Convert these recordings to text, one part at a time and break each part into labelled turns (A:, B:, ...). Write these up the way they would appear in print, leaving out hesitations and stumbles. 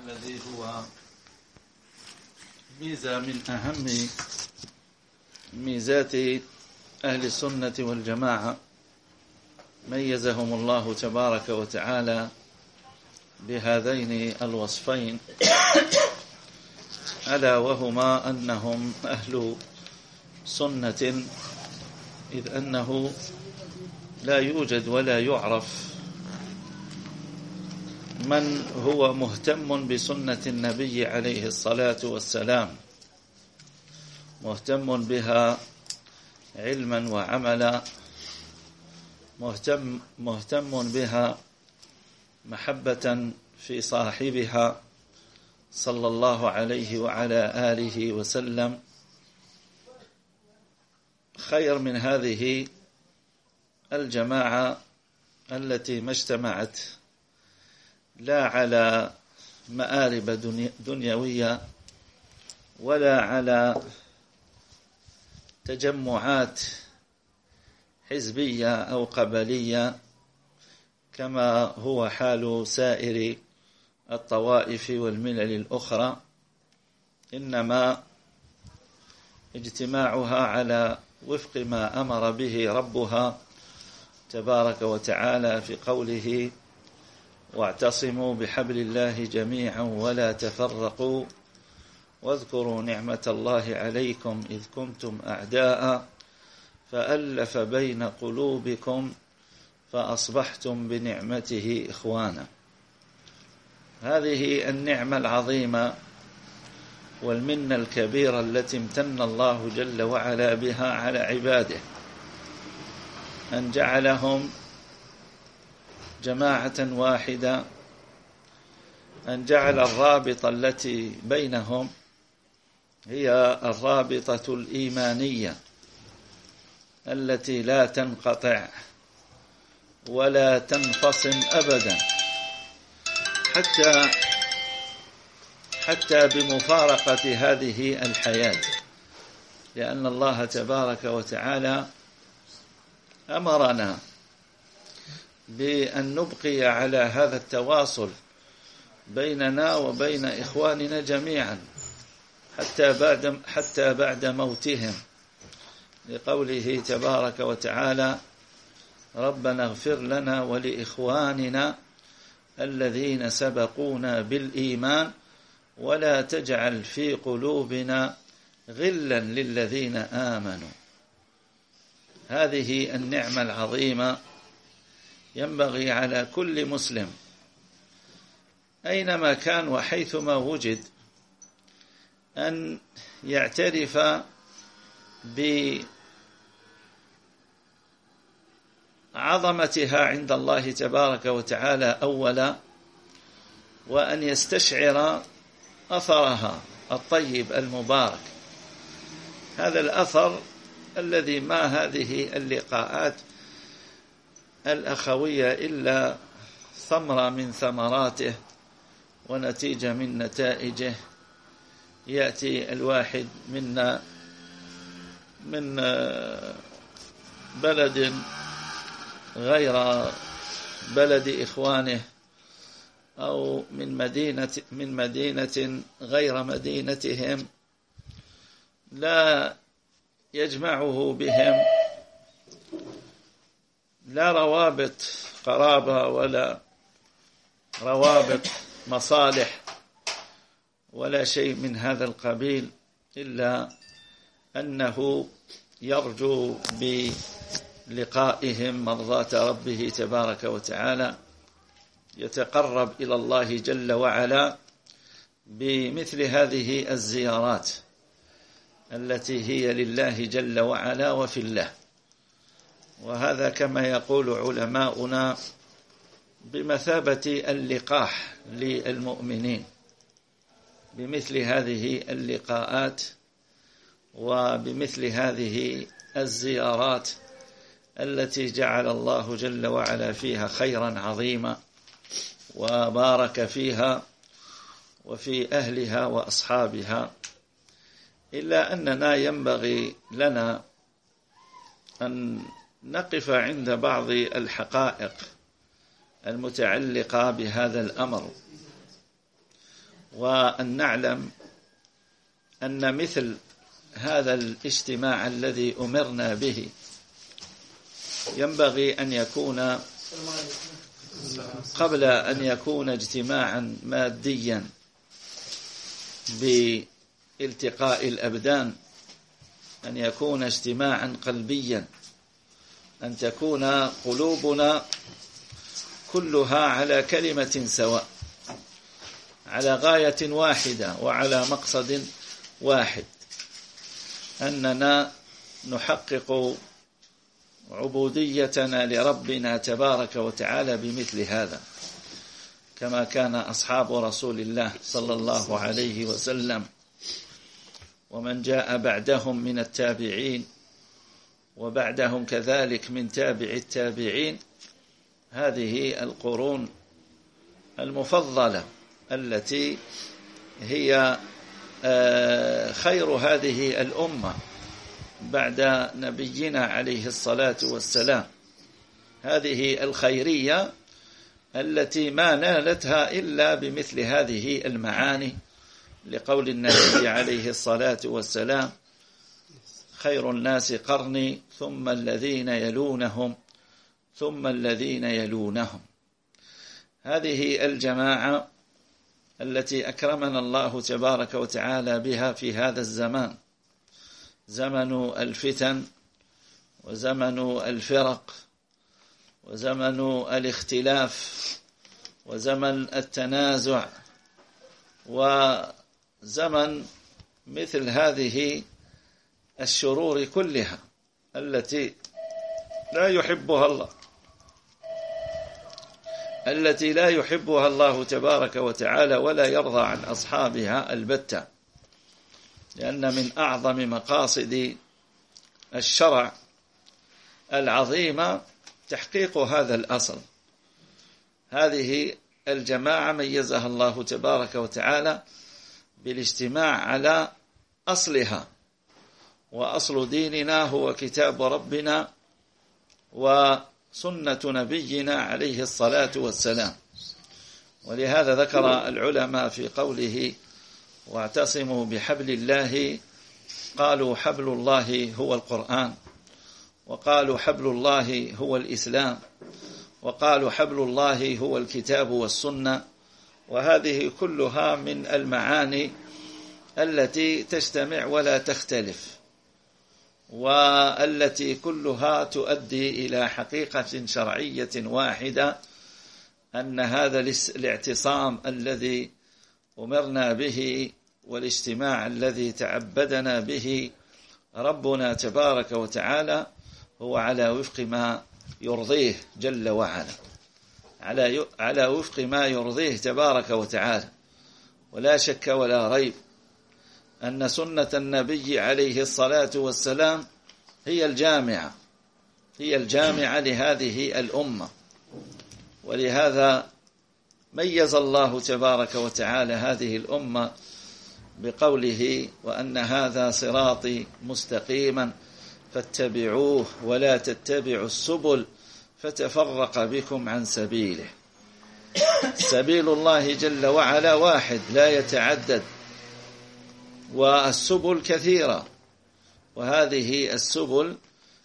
A: الذي هو ميزة من أهم ميزات أهل السنة والجماعة، ميزهم الله تبارك وتعالى بهذين الوصفين، ألا وهما أنهم أهل سنة، إذ أنه لا يوجد ولا يعرف من هو مهتم بسنة النبي عليه الصلاة والسلام، مهتم بها علما وعملا، مهتم بها محبة في صاحبها صلى الله عليه وعلى آله وسلم. خير من هذه الجماعة التي ما اجتمعت لا على مآرب دنيوية ولا على تجمعات حزبية أو قبلية كما هو حال سائر الطوائف والملل الأخرى، إنما اجتماعها على وفق ما أمر به ربها تبارك وتعالى في قوله: واعتصموا بحبل الله جميعا ولا تفرقوا واذكروا نعمة الله عليكم إذ كنتم أعداء فألف بين قلوبكم فأصبحتم بنعمته إخوانا. هذه النعمة العظيمة والمنة الكبيرة التي امتن الله جل وعلا بها على عباده، أن جعلهم جماعة واحدة، أن جعل الرابطة التي بينهم هي الرابطة الإيمانية التي لا تنقطع ولا تنفصل أبدا حتى بمفارقة هذه الحياة، لأن الله تبارك وتعالى أمرنا بأن نبقي على هذا التواصل بيننا وبين إخواننا جميعا حتى بعد موتهم، لقوله تبارك وتعالى: ربنا اغفر لنا ولإخواننا الذين سبقونا بالإيمان ولا تجعل في قلوبنا غلا للذين آمنوا. هذه النعمة العظيمة ينبغي على كل مسلم أينما كان وحيثما وجد أن يعترف بعظمتها عند الله تبارك وتعالى أولا، وأن يستشعر أثرها الطيب المبارك. هذا الأثر الذي ما هذه اللقاءات الأخوية إلا ثمرة من ثمراته ونتيجة من نتائجه. يأتي الواحد منا من بلد غير بلد إخوانه أو من مدينة غير مدينتهم، لا يجمعه بهم لا روابط قرابة ولا روابط مصالح ولا شيء من هذا القبيل، إلا أنه يرجو بلقائهم مرضاة ربه تبارك وتعالى، يتقرب إلى الله جل وعلا بمثل هذه الزيارات التي هي لله جل وعلا وفي الله. وهذا كما يقول علماؤنا بمثابة اللقاح للمؤمنين، بمثل هذه اللقاءات وبمثل هذه الزيارات التي جعل الله جل وعلا فيها خيرا عظيما وبارك فيها وفي أهلها وأصحابها. إلا أننا ينبغي لنا أن نقف عند بعض الحقائق المتعلقة بهذا الأمر، وأن نعلم أن مثل هذا الاجتماع الذي أمرنا به ينبغي أن يكون قبل أن يكون اجتماعا ماديا بالتقاء الأبدان، أن يكون اجتماعا قلبيا، أن تكون قلوبنا كلها على كلمة سواء، على غاية واحدة وعلى مقصد واحد، أننا نحقق عبوديتنا لربنا تبارك وتعالى بمثل هذا، كما كان أصحاب رسول الله صلى الله عليه وسلم ومن جاء بعدهم من التابعين وبعدهم كذلك من تابع التابعين، هذه القرون المفضلة التي هي خير هذه الأمة بعد نبينا عليه الصلاة والسلام، هذه الخيرية التي ما نالتها إلا بمثل هذه المعاني، لقول النبي عليه الصلاة والسلام: خير الناس قرني ثم الذين يلونهم ثم الذين يلونهم. هذه الجماعة التي أكرمنا الله تبارك وتعالى بها في هذا الزمان، زمن الفتن وزمن الفرق وزمن الاختلاف وزمن التنازع وزمن مثل هذه الشرور كلها التي لا يحبها الله تبارك وتعالى ولا يرضى عن أصحابها البتة، لأن من أعظم مقاصد الشرع العظيمة تحقيق هذا الأصل. هذه الجماعة ميزها الله تبارك وتعالى بالاجتماع على أصلها، وأصل ديننا هو كتاب ربنا وسنة نبينا عليه الصلاة والسلام. ولهذا ذكر العلماء في قوله: واعتصموا بحبل الله، قالوا حبل الله هو القرآن، وقالوا حبل الله هو الإسلام، وقالوا حبل الله هو الكتاب والسنة. وهذه كلها من المعاني التي تجتمع ولا تختلف، والتي كلها تؤدي إلى حقيقة شرعية واحدة، أن هذا الاعتصام الذي أمرنا به والاجتماع الذي تعبدنا به ربنا تبارك وتعالى هو على وفق ما يرضيه جل وعلا، على وفق ما يرضيه تبارك وتعالى. ولا شك ولا ريب أن سنة النبي عليه الصلاة والسلام هي الجامعة لهذه الأمة. ولهذا ميز الله تبارك وتعالى هذه الأمة بقوله: وأن هذا صراطي مستقيما فاتبعوه ولا تتبعوا السبل فتفرق بكم عن سبيله. سبيل الله جل وعلا واحد لا يتعدد، والسبل كثيرة، وهذه السبل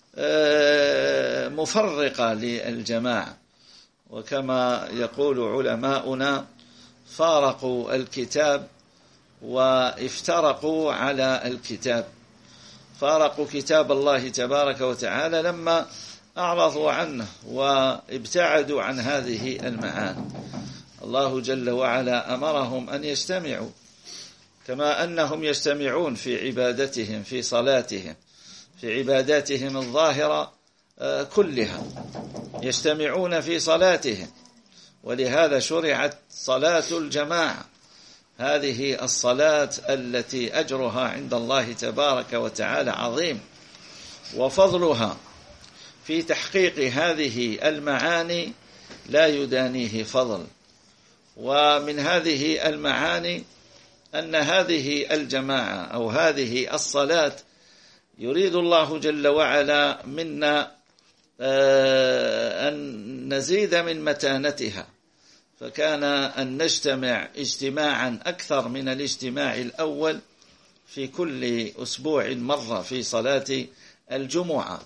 A: مفرقة للجماعة. وكما يقول علماؤنا: فارقوا الكتاب وافترقوا على الكتاب. فارقوا كتاب الله تبارك وتعالى لما أعرضوا عنه وابتعدوا عن هذه المعاني. الله جل وعلا أمرهم أن يجتمعوا، كما أنهم يجتمعون في عبادتهم، في صلاتهم، في عباداتهم الظاهرة كلها يجتمعون في صلاتهم. ولهذا شرعت صلاة الجماعة، هذه الصلاة التي أجرها عند الله تبارك وتعالى عظيم، وفضلها في تحقيق هذه المعاني لا يدانيه فضل. ومن هذه المعاني أن هذه الجماعة أو هذه الصلاة يريد الله جل وعلا منا أن نزيد من متانتها، فكان أن نجتمع اجتماعا أكثر من الاجتماع الأول في كل أسبوع مرة في صلاة الجمعة.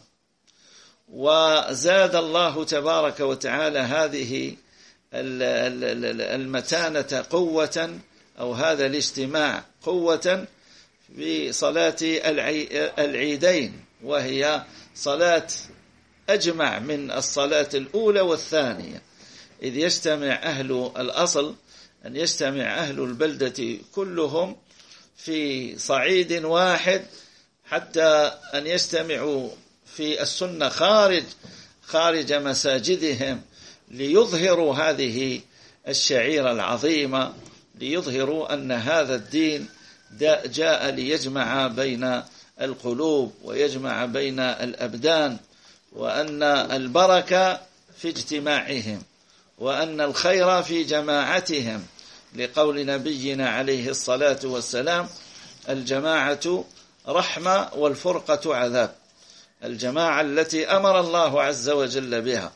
A: وزاد الله تبارك وتعالى هذه المتانة قوة، أو هذا الاجتماع قوة في صلاة العيدين، وهي صلاة أجمع من الصلاة الأولى والثانية، إذ يجتمع أهل الأصل أن يجتمع أهل البلدة كلهم في صعيد واحد، حتى أن يجتمعوا في السنة خارج مساجدهم ليظهروا هذه الشعيرة العظيمة، ليظهروا أن هذا الدين جاء ليجمع بين القلوب ويجمع بين الأبدان، وأن البركة في اجتماعهم، وأن الخير في جماعتهم، لقول نبينا عليه الصلاة والسلام: الجماعة رحمة والفرقة عذاب. الجماعة التي أمر الله عز وجل بها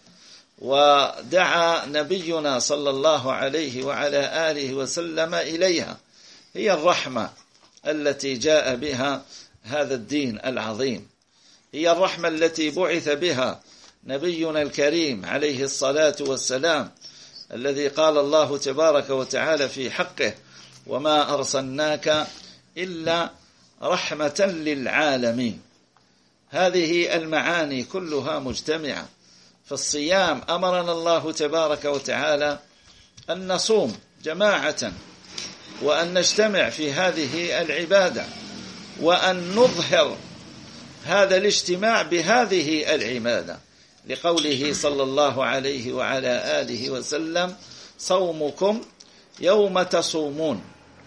A: ودعا نبينا صلى الله عليه وعلى آله وسلم إليها هي الرحمة التي جاء بها هذا الدين العظيم، هي الرحمة التي بعث بها نبينا الكريم عليه الصلاة والسلام، الذي قال الله تبارك وتعالى في حقه: وما أرسلناك إلا رحمة للعالمين. هذه المعاني كلها مجتمعة. فالصيام أمرنا الله تبارك وتعالى أن نصوم جماعة، وأن نجتمع في هذه العبادة، وأن نظهر هذا الاجتماع بهذه العبادة، لقوله صلى الله عليه وعلى آله وسلم: صومكم يوم تصومون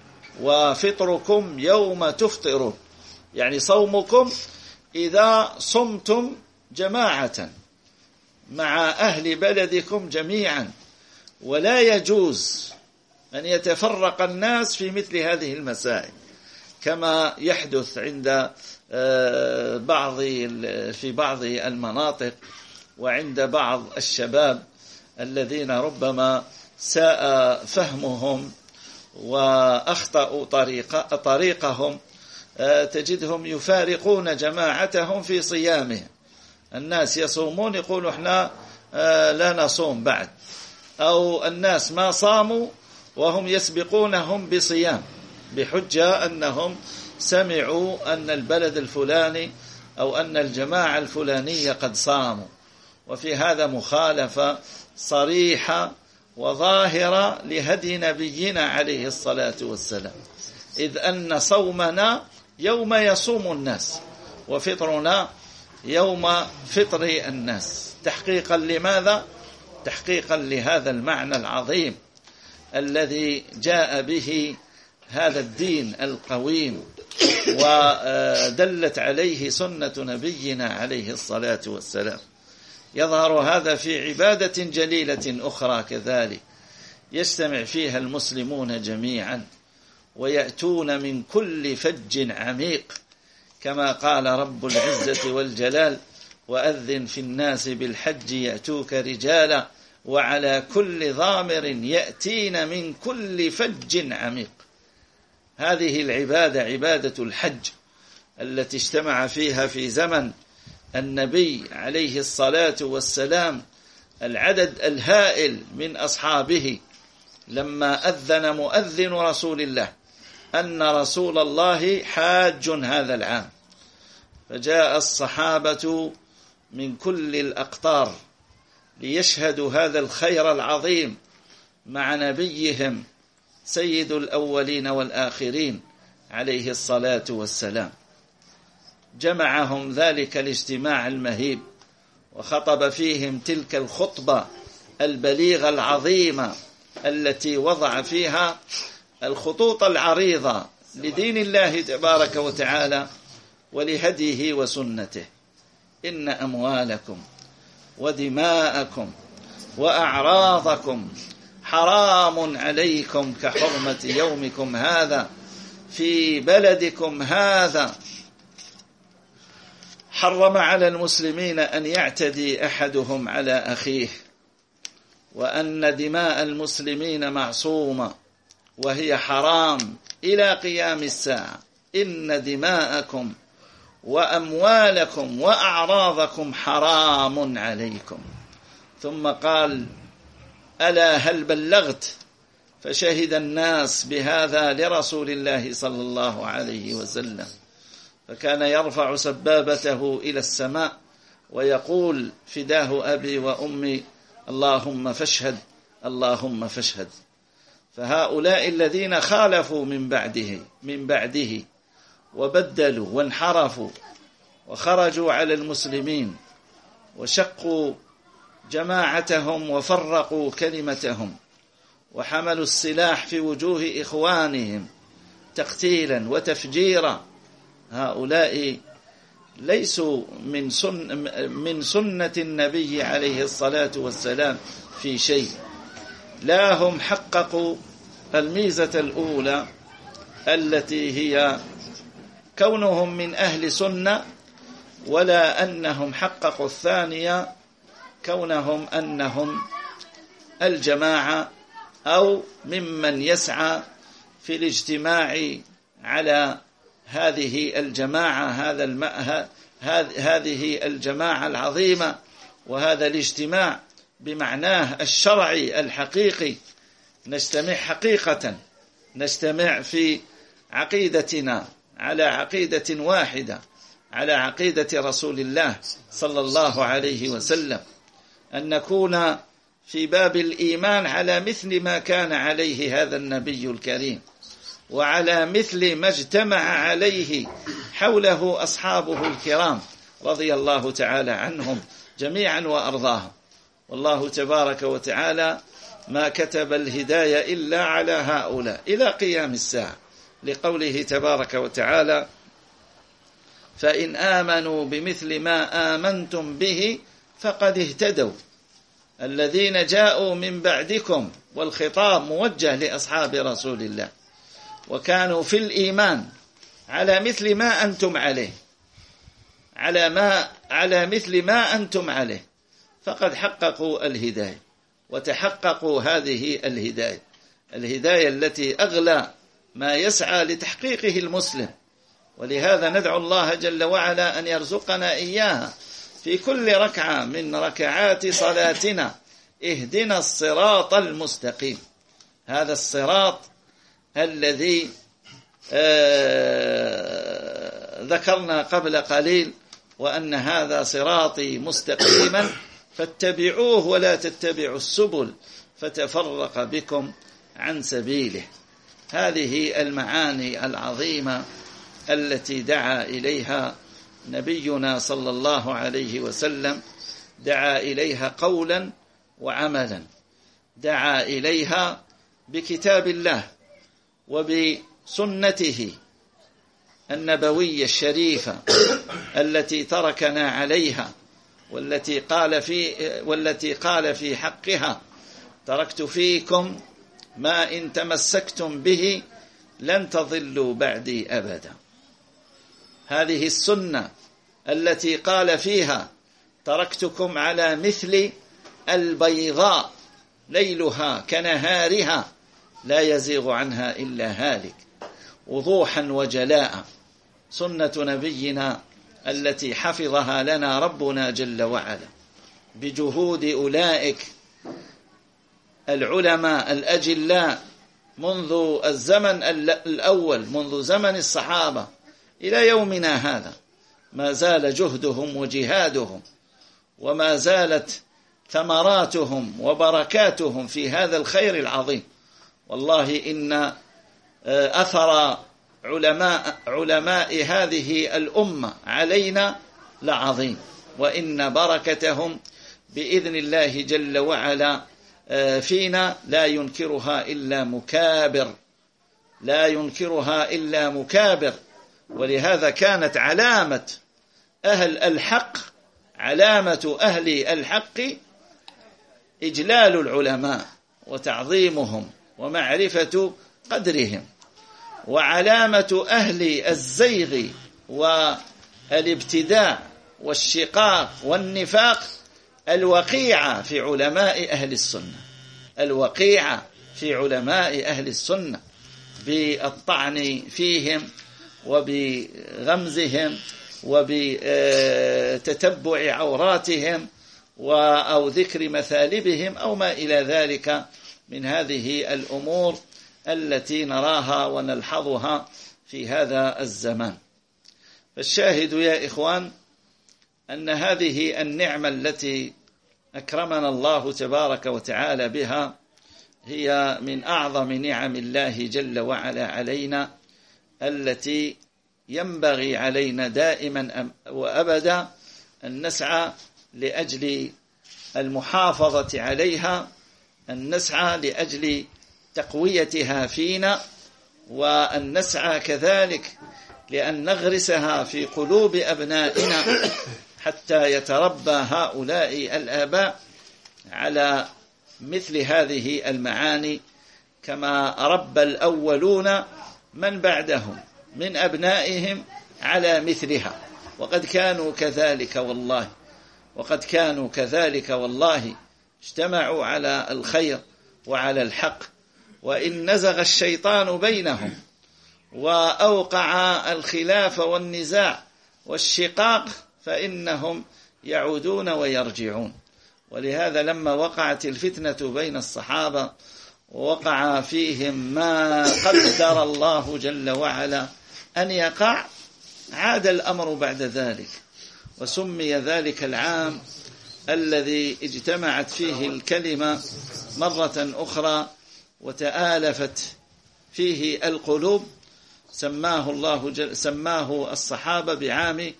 A: وفطركم يوم تفطرون. يعني صومكم إذا صمتم جماعة مع أهل بلدكم جميعا، ولا يجوز أن يتفرق الناس في مثل هذه المسائل، كما يحدث عند في بعض المناطق وعند بعض الشباب الذين ربما ساء فهمهم وأخطأوا طريقهم، تجدهم يفارقون جماعتهم في صيامهم. الناس يصومون يقولوا احنا لا نصوم بعد، أو الناس ما صاموا وهم يسبقونهم بصيام، بحجة أنهم سمعوا أن البلد الفلاني أو أن الجماعة الفلانية قد صاموا. وفي هذا مخالفة صريحة وظاهرة لهدي نبينا عليه الصلاة والسلام، إذ أن صومنا يوم يصوم الناس، وفطرنا يوم فطر الناس. تحقيقا لماذا؟ تحقيقا لهذا المعنى العظيم الذي جاء به هذا الدين القويم، ودلت عليه سنة نبينا عليه الصلاة والسلام. يظهر هذا في عبادة جليلة أخرى كذلك يجتمع فيها المسلمون جميعا، ويأتون من كل فج عميق، كما قال رب العزة والجلال: وأذن في الناس بالحج يأتوك رجالا وعلى كل ضامر يأتين من كل فج عميق. هذه العبادة عبادة الحج التي اجتمع فيها في زمن النبي عليه الصلاة والسلام العدد الهائل من أصحابه، لما أذن مؤذن رسول الله أن رسول الله حاج هذا العام، فجاء الصحابة من كل الأقطار ليشهدوا هذا الخير العظيم مع نبيهم سيد الأولين والآخرين عليه الصلاة والسلام. جمعهم ذلك الاجتماع المهيب، وخطب فيهم تلك الخطبة البليغة العظيمة التي وضع فيها الخطوط العريضة لدين الله تبارك وتعالى ولهديه وسنته: إن أموالكم ودماءكم وأعراضكم حرام عليكم كحرمة يومكم هذا في بلدكم هذا. حرم على المسلمين أن يعتدي أحدهم على أخيه، وأن دماء المسلمين معصومة وهي حرام إلى قيام الساعة. إن دماءكم وأموالكم وأعراضكم حرام عليكم. ثم قال: ألا هل بلغت؟ فشهد الناس بهذا لرسول الله صلى الله عليه وسلم، فكان يرفع سبابته إلى السماء ويقول: فداه أبي وأمي، اللهم فاشهد، اللهم فاشهد. فهؤلاء الذين خالفوا من بعده وبدلوا وانحرفوا وخرجوا على المسلمين وشقوا جماعتهم وفرقوا كلمتهم وحملوا السلاح في وجوه إخوانهم تقتيلا وتفجيرا، هؤلاء ليسوا من سنة النبي عليه الصلاة والسلام في شيء. لا هم حققوا الميزة الأولى التي هي كونهم من أهل سنة، ولا أنهم حققوا الثانية كونهم أنهم الجماعة أو ممن يسعى في الاجتماع على هذه الجماعة، هذه الجماعة العظيمة، وهذا الاجتماع بمعناه الشرعي الحقيقي. نجتمع حقيقة، نجتمع في عقيدتنا على عقيدة واحدة، على عقيدة رسول الله صلى الله عليه وسلم، أن نكون في باب الإيمان على مثل ما كان عليه هذا النبي الكريم، وعلى مثل ما اجتمع عليه حوله أصحابه الكرام رضي الله تعالى عنهم جميعا وأرضاهم. والله تبارك وتعالى ما كتب الهداية إلا على هؤلاء إلى قيام الساعة، لقوله تبارك وتعالى: فإن آمنوا بمثل ما آمنتم به فقد اهتدوا الذين جاءوا من بعدكم. والخطاب موجه لأصحاب رسول الله، وكانوا في الإيمان على مثل ما أنتم عليه، على مثل ما أنتم عليه، فقد حققوا الهداية وتحققوا هذه الهداية التي أغلى ما يسعى لتحقيقه المسلم. ولهذا ندعو الله جل وعلا أن يرزقنا إياها في كل ركعة من ركعات صلاتنا. اهدنا الصراط المستقيم، هذا الصراط الذي ذكرنا قبل قليل، وأن هذا صراطي مستقيما فاتبعوه ولا تتبعوا السبل فتفرق بكم عن سبيله. هذه المعاني العظيمة التي دعا إليها نبينا صلى الله عليه وسلم، دعا إليها قولا وعملا، دعا إليها بكتاب الله وبسنته النبوية الشريفة التي تركنا عليها، والتي قال في حقها: تركت فيكم ما إن تمسكتم به لن تضلوا بعدي أبدا. هذه السنة التي قال فيها: تركتكم على مثل البيضاء ليلها كنهارها لا يزيغ عنها إلا هالك، وضوحا وجلاء. سنة نبينا التي حفظها لنا ربنا جل وعلا بجهود أولئك العلماء الأجلاء منذ الزمن الأول، منذ زمن الصحابة إلى يومنا هذا، ما زال جهدهم وجهادهم، وما زالت ثمراتهم وبركاتهم في هذا الخير العظيم. والله إن أثر علماء هذه الأمة علينا لعظيم، وإن بركتهم بإذن الله جل وعلا فينا لا ينكرها إلا مكابر. ولهذا كانت علامة أهل الحق إجلال العلماء وتعظيمهم ومعرفة قدرهم، وعلامة أهل الزيغ والابتداع والشقاق والنفاق الوقيعة في علماء أهل السنة، الوقيعة في علماء أهل السنة بالطعن فيهم وبغمزهم وبتتبع عوراتهم أو ذكر مثالبهم أو ما إلى ذلك من هذه الأمور التي نراها ونلحظها في هذا الزمان. فالشاهد يا إخوان أن هذه النعمة التي أكرمنا الله تبارك وتعالى بها هي من أعظم نعم الله جل وعلا علينا، التي ينبغي علينا دائما وأبدا أن نسعى لأجل المحافظة عليها، أن نسعى لأجل تقويتها فينا، وأن نسعى كذلك لأن نغرسها في قلوب أبنائنا حتى يتربى هؤلاء الآباء على مثل هذه المعاني كما ربى الأولون من بعدهم من أبنائهم على مثلها. وقد كانوا كذلك والله اجتمعوا على الخير وعلى الحق، وإن نزغ الشيطان بينهم وأوقع الخلاف والنزاع والشقاق فإنهم يعودون ويرجعون. ولهذا لما وقعت الفتنة بين الصحابة ووقع فيهم ما قدر الله جل وعلا أن يقع، عاد الأمر بعد ذلك، وسمي ذلك العام الذي اجتمعت فيه الكلمة مرة أخرى وتآلفت فيه القلوب، سماه الصحابة بعام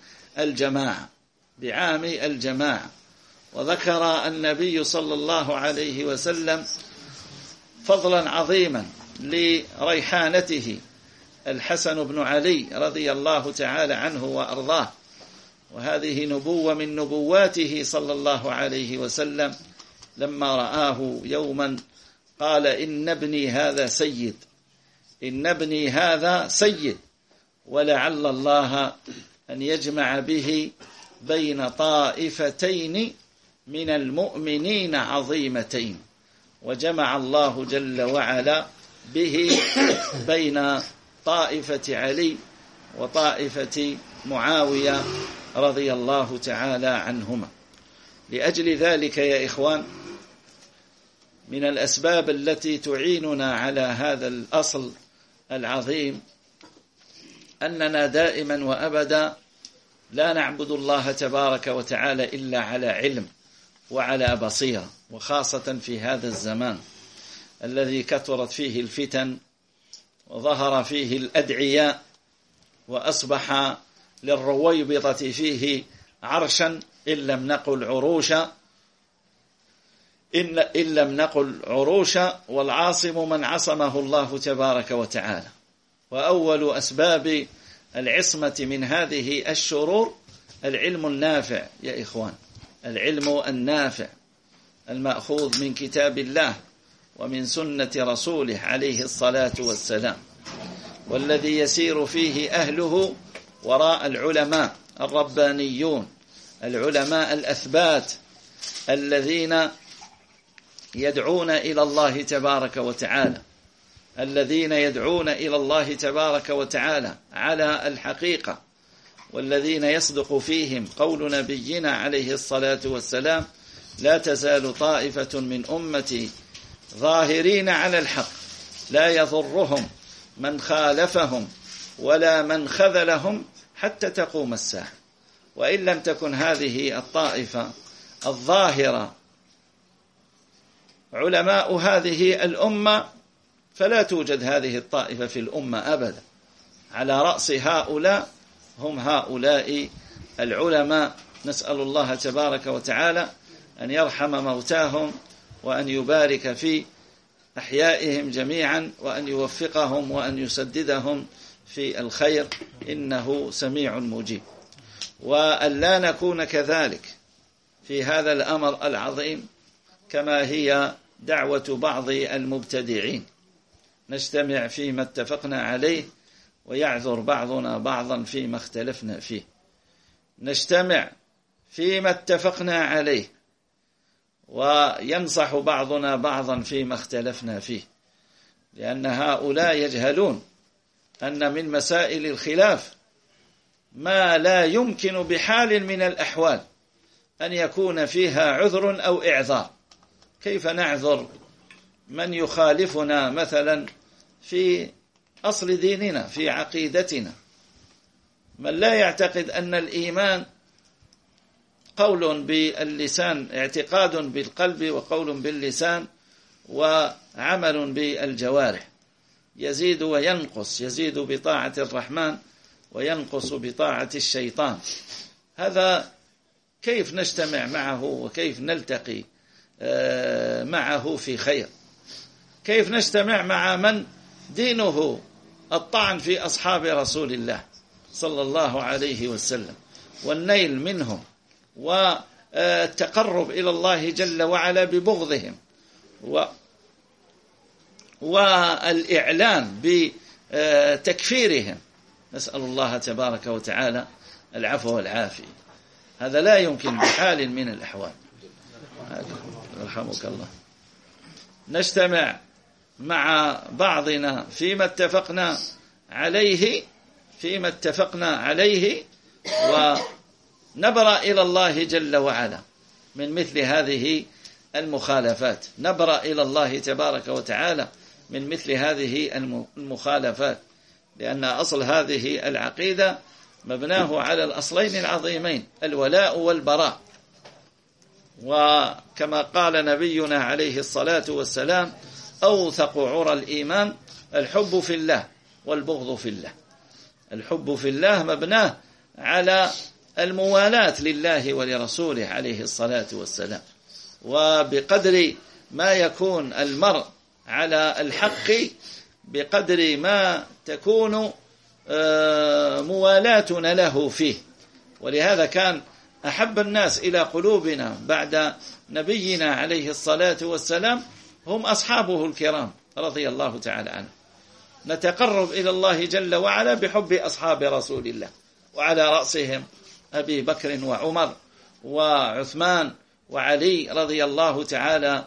A: الجماعة. وذكر النبي صلى الله عليه وسلم فضلا عظيما لريحانته الحسن بن علي رضي الله تعالى عنه وأرضاه، وهذه نبوة من نبواته صلى الله عليه وسلم، لما رآه يوما قال إن ابني هذا سيد ولعل الله أن يجمع به بين طائفتين من المؤمنين عظيمتين. وجمع الله جل وعلا به بين طائفة علي وطائفة معاوية رضي الله تعالى عنهما. لأجل ذلك يا إخوان، من الأسباب التي تعيننا على هذا الأصل العظيم أننا دائما وأبدا لا نعبد الله تبارك وتعالى إلا على علم وعلى بصيرة، وخاصة في هذا الزمان الذي كثرت فيه الفتن وظهر فيه الأدعياء وأصبح للرويبضة فيه عرشا إن لم نقل عروشا، والعاصم من عصمه الله تبارك وتعالى. وأول أسباب العصمة من هذه الشرور العلم النافع يا إخوان، العلم النافع المأخوذ من كتاب الله ومن سنة رسوله عليه الصلاة والسلام، والذي يسير فيه أهله وراء العلماء الربانيون، العلماء الأثبات الذين يدعون إلى الله تبارك وتعالى، على الحقيقة، والذين يصدق فيهم قول نبينا عليه الصلاة والسلام: لا تزال طائفة من أمتي ظاهرين على الحق لا يضرهم من خالفهم ولا من خذلهم حتى تقوم الساعة. وإن لم تكن هذه الطائفة الظاهرة علماء هذه الأمة فلا توجد هذه الطائفة في الأمة أبدا. على رأس هؤلاء هم هؤلاء العلماء. نسأل الله تبارك وتعالى أن يرحم موتاهم وأن يبارك في أحيائهم جميعا وأن يوفقهم وأن يسددهم في الخير، إنه سميع مجيب. وأن لا نكون كذلك في هذا الأمر العظيم كما هي دعوة بعض المبتدعين. نجتمع فيما اتفقنا عليه ويعذر بعضنا بعضا فيما اختلفنا فيه. نجتمع فيما اتفقنا عليه وينصح بعضنا بعضا فيما اختلفنا فيه، لأن هؤلاء يجهلون أن من مسائل الخلاف ما لا يمكن بحال من الأحوال أن يكون فيها عذر أو إعذار. كيف نعذر من يخالفنا مثلا في أصل ديننا، في عقيدتنا، من لا يعتقد أن الإيمان قول باللسان، اعتقاد بالقلب وقول باللسان وعمل بالجوارح، يزيد وينقص، يزيد بطاعة الرحمن وينقص بطاعة الشيطان. هذا كيف نجتمع معه وكيف نلتقي معه في خير؟ كيف نجتمع مع من دينه الطعن في أصحاب رسول الله صلى الله عليه وسلم والنيل منهم والتقرب إلى الله جل وعلا ببغضهم والإعلان بتكفيرهم؟ نسأل الله تبارك وتعالى العفو والعافية. هذا لا يمكن بحال من الأحوال. رحمك الله. نجتمع مع بعضنا فيما اتفقنا عليه ونبرأ إلى الله جل وعلا من مثل هذه المخالفات، نبرأ إلى الله تبارك وتعالى من مثل هذه المخالفات، لأن أصل هذه العقيدة مبناه على الأصلين العظيمين، الولاء والبراء. وكما قال نبينا عليه الصلاة والسلام: أوثق عرى الإيمان الحب في الله والبغض في الله. الحب في الله مبناه على الموالاة لله ولرسوله عليه الصلاة والسلام، وبقدر ما يكون المرء على الحق بقدر ما تكون موالاتنا له فيه. ولهذا كان أحب الناس إلى قلوبنا بعد نبينا عليه الصلاة والسلام هم أصحابه الكرام رضي الله تعالى عنه. نتقرب إلى الله جل وعلا بحب أصحاب رسول الله، وعلى رأسهم أبي بكر وعمر وعثمان وعلي رضي الله تعالى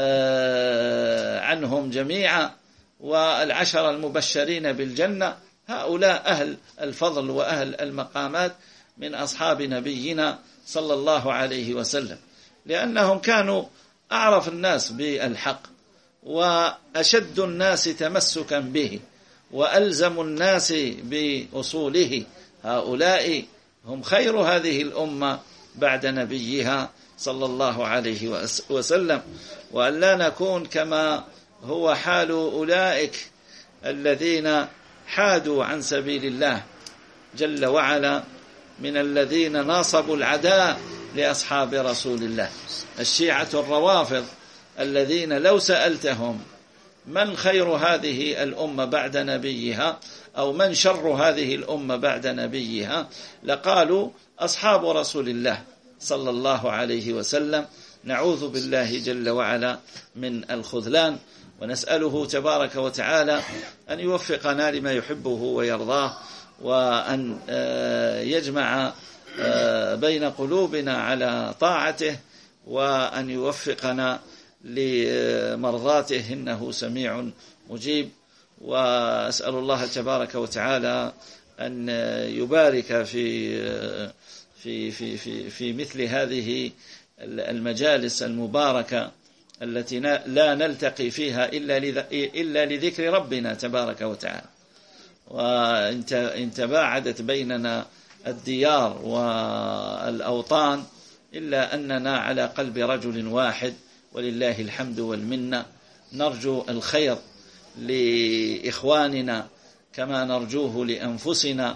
A: عنهم جميعا، والعشر المبشرين بالجنة. هؤلاء أهل الفضل وأهل المقامات من أصحاب نبينا صلى الله عليه وسلم، لأنهم كانوا أعرف الناس بالحق وأشد الناس تمسكا به وألزم الناس بأصوله. هؤلاء هم خير هذه الأمة بعد نبيها صلى الله عليه وسلم، وأن لا نكون كما هو حال أولئك الذين حادوا عن سبيل الله جل وعلا من الذين ناصبوا العداء لأصحاب رسول الله، الشيعة الروافض الذين لو سألتهم من خير هذه الأمة بعد نبيها أو من شر هذه الأمة بعد نبيها لقالوا أصحاب رسول الله صلى الله عليه وسلم. نعوذ بالله جل وعلا من الخذلان، ونسأله تبارك وتعالى أن يوفقنا لما يحبه ويرضاه، وأن يجمع بين قلوبنا على طاعته، وأن يوفقنا لمرضاته إنه سميع مجيب. وأسأل الله تبارك وتعالى أن يبارك في مثل هذه المجالس المباركة التي لا نلتقي فيها إلا لذكر ربنا تبارك وتعالى. وإن تباعدت بيننا الديار والأوطان إلا أننا على قلب رجل واحد، ولله الحمد والمنة. نرجو الخير لإخواننا كما نرجوه لأنفسنا،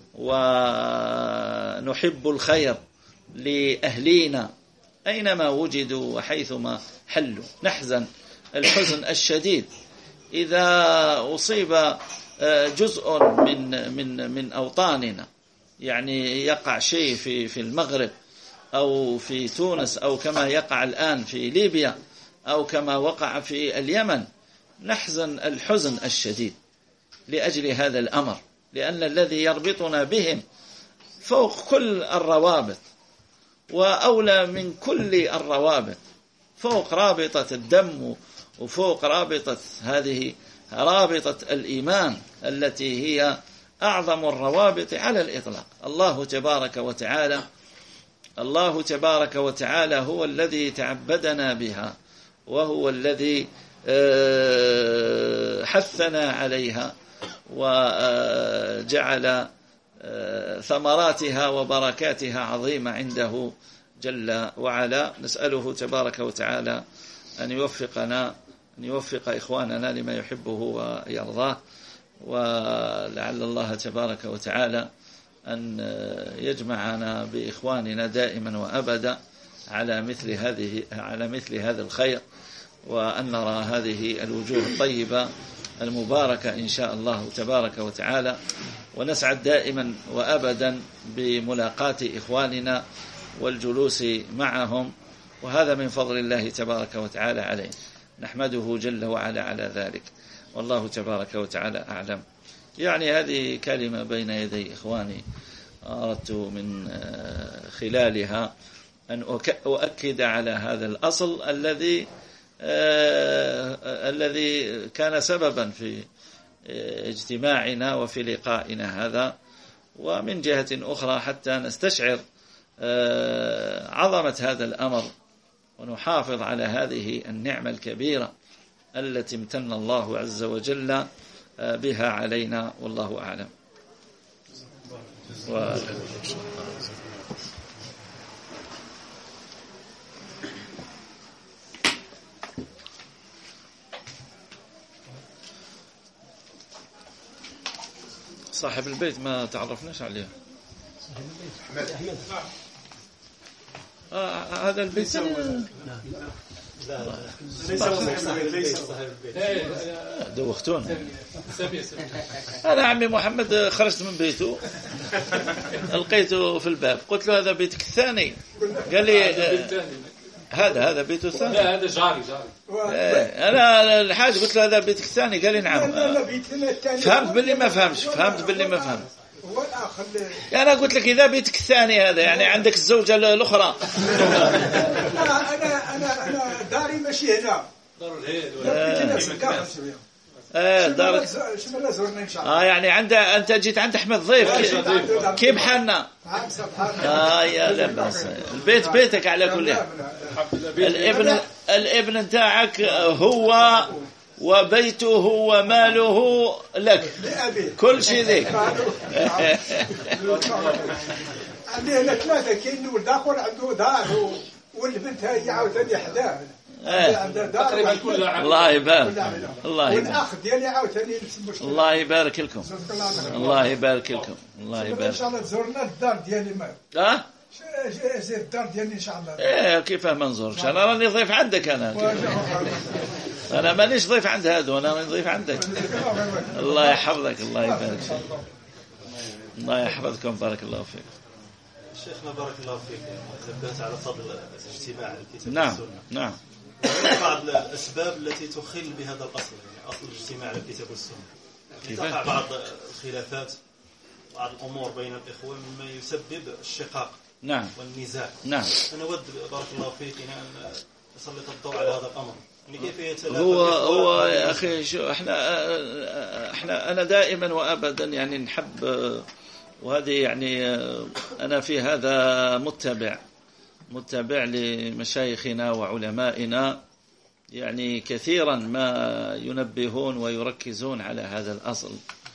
A: ونحب الخير لأهلينا أينما وجدوا وحيثما حلوا. نحزن الحزن الشديد إذا أصيب جزء من أوطاننا، يعني يقع شيء في المغرب أو في تونس أو كما يقع الآن في ليبيا أو كما وقع في اليمن. نحزن الحزن الشديد لأجل هذا الأمر، لأن الذي يربطنا بهم فوق كل الروابط وأولى من كل الروابط، فوق رابطة الدم وفوق رابطة هذه رابطة الإيمان التي هي أعظم الروابط على الإطلاق. الله تبارك وتعالى هو الذي تعبدنا بها، وهو الذي حثنا عليها وجعل ثمراتها وبركاتها عظيمة عنده جل وعلا. نسأله تبارك وتعالى أن يوفق إخواننا لما يحبه ويرضاه، ولعل الله تبارك وتعالى أن يجمعنا بإخواننا دائما وأبدا على مثل هذا الخير، وأن نرى هذه الوجوه الطيبة المباركة إن شاء الله تبارك وتعالى، ونسعد دائما وأبدا بملاقاة إخواننا والجلوس معهم، وهذا من فضل الله تبارك وتعالى عليه، نحمده جل وعلا على ذلك، والله تبارك وتعالى أعلم. يعني هذه كلمة بين يدي إخواني أردت من خلالها أن أؤكد على هذا الأصل الذي كان سببا في اجتماعنا وفي لقائنا هذا، ومن جهة أخرى حتى نستشعر عظمة هذا الأمر ونحافظ على هذه النعمة الكبيرة التي امتن الله عز وجل بها علينا، والله أعلم. صاحب البيت ما تعرفناش عليه.
B: أحمد.
A: هذا البيت
B: لا ليس صاحب البيت.
A: دوختون. أنا عمي محمد خرجت من بيته لقيته في الباب، قلت له هذا بيتك الثاني؟ قال لي هذا بيته الثاني.
C: لا هذا جاري.
A: أنا الحاج قلت له هذا بيتك الثاني؟ قال لي نعم. فهمت باللي ما فهمش. أنا قلت لك إذا بيتك الثاني هذا يعني عندك الزوجة الأخرى.
B: أنا داري ماشي هنا، دار الهيد
A: دارك يعني أنت جيت عند أحمد ضيف كيف حالنا؟ يا لا بس البيت بيتك على كل حال. الابن نتاعك هو وبيته وماله لك، كل شيء ذيك.
B: عندي هنا ثلاثة، كاين ولد آخر عنده دار والبنت هي عاوتاني حداه.
A: الله يبارك.
B: والأخ ديالي عاوتاني
A: الله يبارك لكم. الله يبارك لكم.
B: إن شاء الله تزورنا الدار ديالي ما. زير الدار ديالي إن شاء الله.
A: كيفاه ما نزوركش؟ أنا راني ضيف عندك. أنا مانيش ضيف عند هذا، أنا راني ضيف عندك. الله يحفظك. الله يبارك فيك. الله يحفظكم. بارك الله فيك.
D: شيخنا بارك الله فيك، نبهت على فضل اجتماع الكتاب
A: والسنة. نعم.
D: بعض الأسباب التي تخل بهذا الأصل، يعني أصل الاجتماع على الكتاب والسنة، تقع بعض الخلافات، بعض الأمور بين الإخوة مما يسبب الشقاق والنزاع.
A: نعم.
D: أنا أود بارك الله فيك أن أسلط الضوء على هذا الأمر. يعني كيف يتلافى
A: هو يا أخي شو احنا أنا دائما وأبدا يعني نحب، وهذه يعني أنا في هذا متبع لمشايخنا وعلمائنا، يعني كثيرا ما ينبهون ويركزون على هذا الأصل،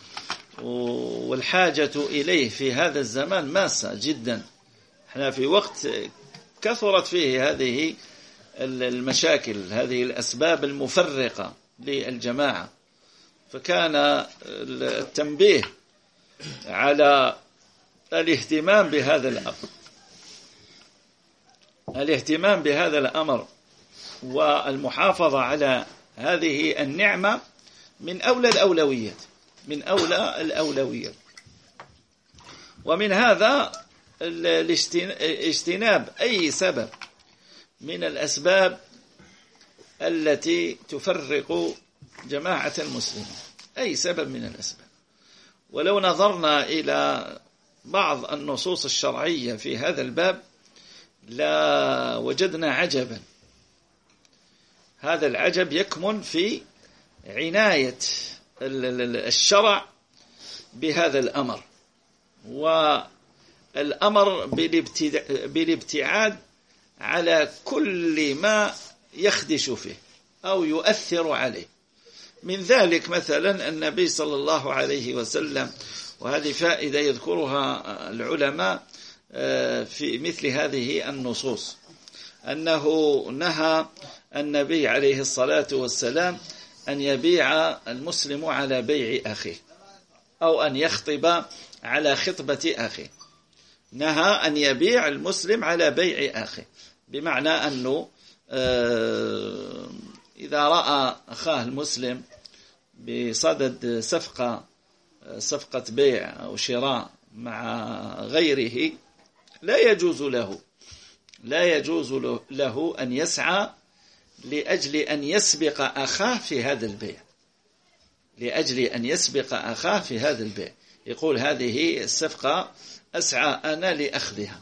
A: والحاجة إليه في هذا الزمان ماسة جدا. احنا في وقت كثرت فيه هذه المشاكل، هذه الأسباب المفرقة للجماعة، فكان التنبيه على الاهتمام بهذا الأمر والمحافظة على هذه النعمة من أولى الأولويات. ومن هذا اجتناب أي سبب من الأسباب التي تفرق جماعة المسلمين، أي سبب من الأسباب. ولو نظرنا إلى بعض النصوص الشرعية في هذا الباب لا وجدنا عجبا هذا العجب يكمن في عناية الشرع بهذا الأمر، والأمر بالابتعاد على كل ما يخدش فيه أو يؤثر عليه. من ذلك مثلا النبي صلى الله عليه وسلم، وهذه فائدة يذكرها العلماء في مثل هذه النصوص، أنه نهى النبي عليه الصلاة والسلام أن يبيع المسلم على بيع أخيه أو أن يخطب على خطبة أخيه. نهى أن يبيع المسلم على بيع أخيه، بمعنى أنه إذا رأى أخاه المسلم بصدد صفقة بيع أو شراء مع غيره لا يجوز له أن يسعى لأجل أن يسبق أخاه في هذا البيع، يقول هذه الصفقة أسعى أنا لأخذها.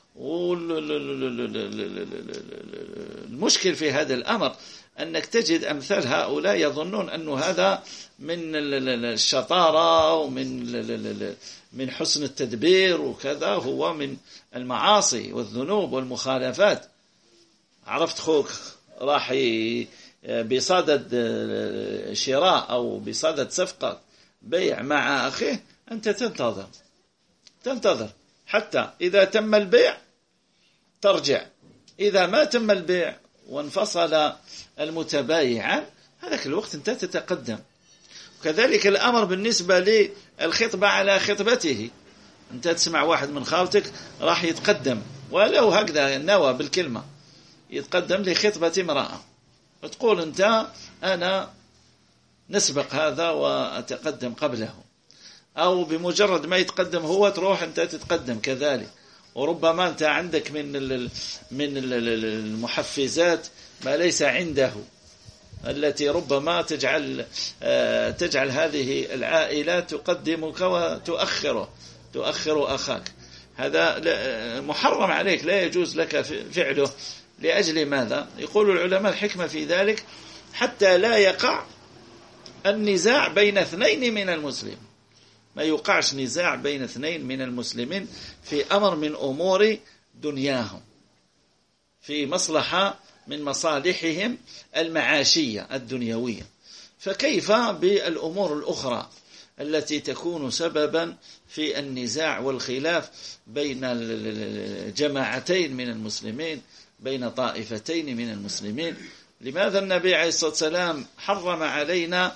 A: المشكل في هذا الأمر أنك تجد أمثال هؤلاء يظنون أن هذا من الشطارة ومن حسن التدبير وكذا، هو من المعاصي والذنوب والمخالفات. عرفت خوك راح بصدد شراء أو بصدد صفقة بيع مع أخيه، أنت تنتظر حتى إذا تم البيع ترجع، إذا ما تم البيع وانفصل المتبايعان هذاك الوقت أنت تتقدم. وكذلك الأمر بالنسبة للخطبة على خطبته، أنت تسمع واحد من خاوتك راح يتقدم ولو هكذا نوى بالكلمة، يتقدم لخطبة امرأة، وتقول أنت أنا نسبق هذا وأتقدم قبله، أو بمجرد ما يتقدم هو تروح أنت تتقدم كذلك. وربما أنت عندك من المحفزات ما ليس عنده، التي ربما تجعل هذه العائلات تقدمك وتؤخر أخاك. هذا محرم عليك، لا يجوز لك فعله. لأجل ماذا؟ يقول العلماء الحكمة في ذلك حتى لا يقع النزاع بين اثنين من المسلمين، ما يوقعش نزاع بين اثنين من المسلمين في أمر من أمور دنياهم، في مصلحة من مصالحهم المعاشية الدنيوية. فكيف بالأمور الأخرى التي تكون سببا في النزاع والخلاف بين جماعتين من المسلمين، بين طائفتين من المسلمين؟ لماذا النبي عليه الصلاة والسلام حرم علينا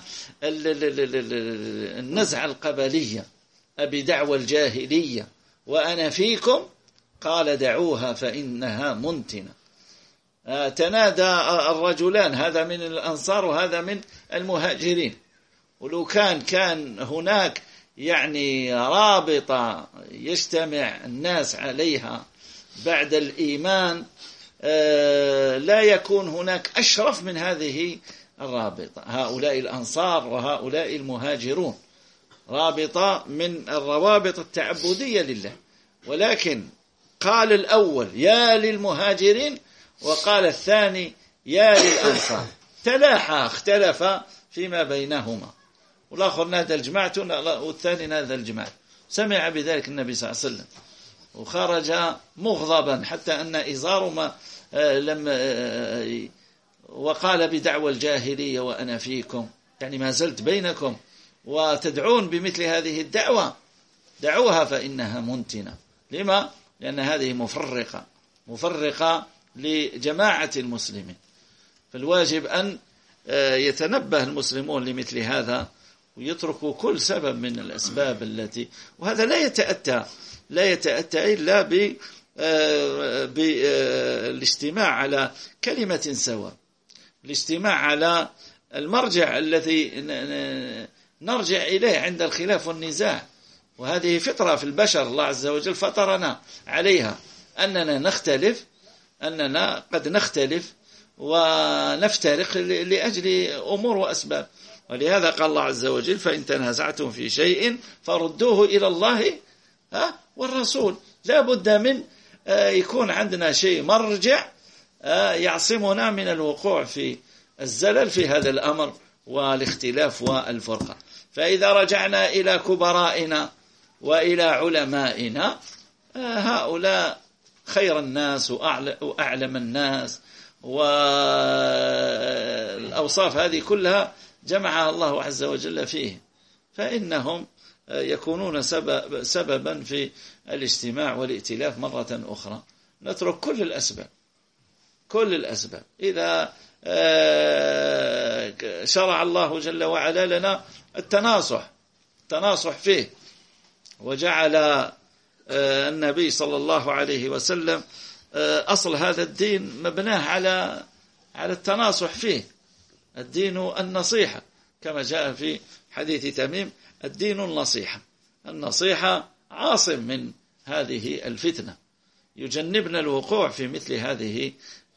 A: النزعة القبلية بدعوى الجاهلية وأنا فيكم؟ قال دعوها فإنها منتنة. تنادى الرجلان، هذا من الأنصار وهذا من المهاجرين، ولو كان هناك يعني رابطة يجتمع الناس عليها بعد الإيمان لا يكون هناك أشرف من هذه الرابطة. هؤلاء الأنصار وهؤلاء المهاجرون رابطة من الروابط التعبدية لله، ولكن قال الأول يا للمهاجرين وقال الثاني يا للأنصار، تلاحى اختلف فيما بينهما، والآخر نادى الجماعة والثاني نادى الجماعة. سمع بذلك النبي صلى الله عليه وسلم وخرج مغضبا حتى أن إزاره ما وقال بدعوى الجاهلية وأنا فيكم، يعني ما زلت بينكم وتدعون بمثل هذه الدعوة، دعوها فإنها منتنة. لما؟ لأن هذه مفرقة لجماعة المسلمين. فالواجب أن يتنبه المسلمون لمثل هذا ويتركوا كل سبب من الأسباب التي، وهذا لا يتأتى إلا بالاجتماع على كلمة سواء، الاجتماع على المرجع الذي نرجع إليه عند الخلاف والنزاع. وهذه فطرة في البشر، الله عز وجل فطرنا عليها، أننا قد نختلف ونفترق لأجل أمور وأسباب. ولهذا قال الله عز وجل فإن تنازعتم في شيء فردوه إلى الله والرسول. لا بد من يكون عندنا شيء مرجع يعصمنا من الوقوع الزلل في هذا الأمر والاختلاف والفرقة. فإذا رجعنا إلى كبرائنا وإلى علمائنا، هؤلاء خير الناس وأعلم الناس، والأوصاف هذه كلها جمعها الله عز وجل فيه، فإنهم يكونون سببا في الاجتماع والائتلاف مرة أخرى. نترك كل الأسباب. إذا شرع الله جل وعلا لنا التناصح فيه، وجعل النبي صلى الله عليه وسلم أصل هذا الدين مبناه على التناصح فيه. الدين النصيحة، كما جاء في حديث تميم: الدين النصيحة عاصم من هذه الفتنة، يجنبنا الوقوع في مثل هذه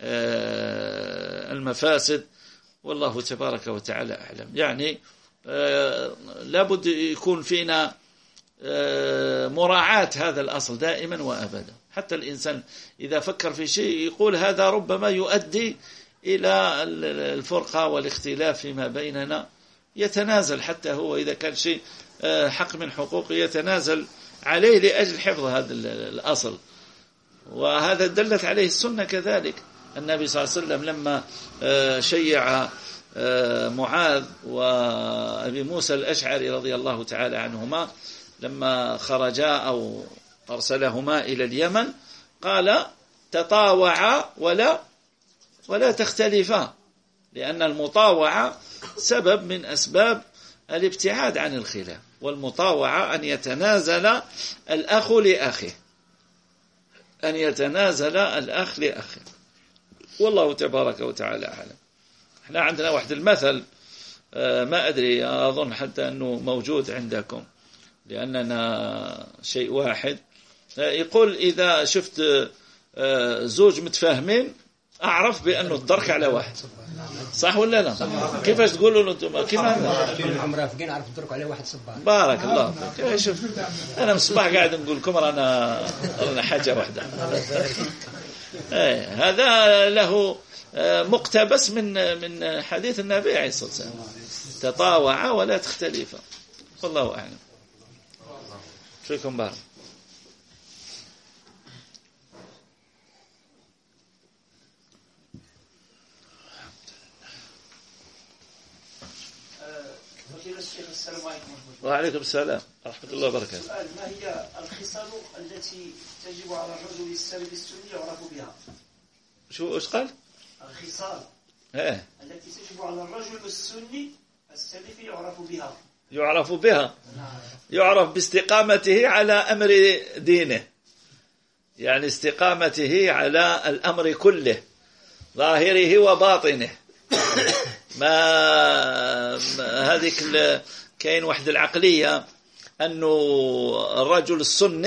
A: المفاسد، والله تبارك وتعالى أعلم. يعني لابد يكون فينا مراعاة هذا الأصل دائما وأبدا. حتى الإنسان إذا فكر في شيء يقول هذا ربما يؤدي إلى الفرقة والاختلاف فيما بيننا، يتنازل حتى هو إذا كان شيء حق من حقوقه يتنازل عليه لأجل حفظ هذا الأصل. وهذا دلت عليه السنة كذلك. النبي صلى الله عليه وسلم لما شيع معاذ وأبي موسى الأشعري رضي الله تعالى عنهما، لما خرجا أو أرسلهما إلى اليمن، قال: تطاوعا ولا تختلفا، لأن المطاوعة سبب من أسباب الابتعاد عن الخلاف. والمطاوعة أن يتنازل الأخ لأخيه، والله تبارك وتعالى أعلم. احنا عندنا واحد المثل، ما أدري، أظن حتى أنه موجود عندكم لأننا شيء واحد، يقول: إذا شفت زوج متفاهمين أعرف بأنه الدرك على واحد. صح ولا لا؟ كيفاش تقولوا له أنتم؟ كيف
C: مرافقين أعرف الدرك على واحد صباح.
A: بارك الله فيك. شوف أنا من الصباح قاعد نقول لكم رانا حاجة واحدة. هذا له مقتبس من حديث النبي عليه الصلاة والسلام: تطاوعا ولا تختلفا. والله أعلم. فيكم بارك.
E: السلام عليكم.
A: وعليكم السلام ورحمة الله وبركاته.
E: سؤال: ما هي الخصال التي تجب على الرجل السلفي السني يعرف بها؟
A: ايش قال؟
E: الخصال التي تجب على الرجل السني السلفي يعرف بها.
A: يعرف باستقامته على أمر دينه، يعني استقامته على الأمر كله، ظاهره وباطنه. ما هذيك كاين واحد العقلية أنه الرجل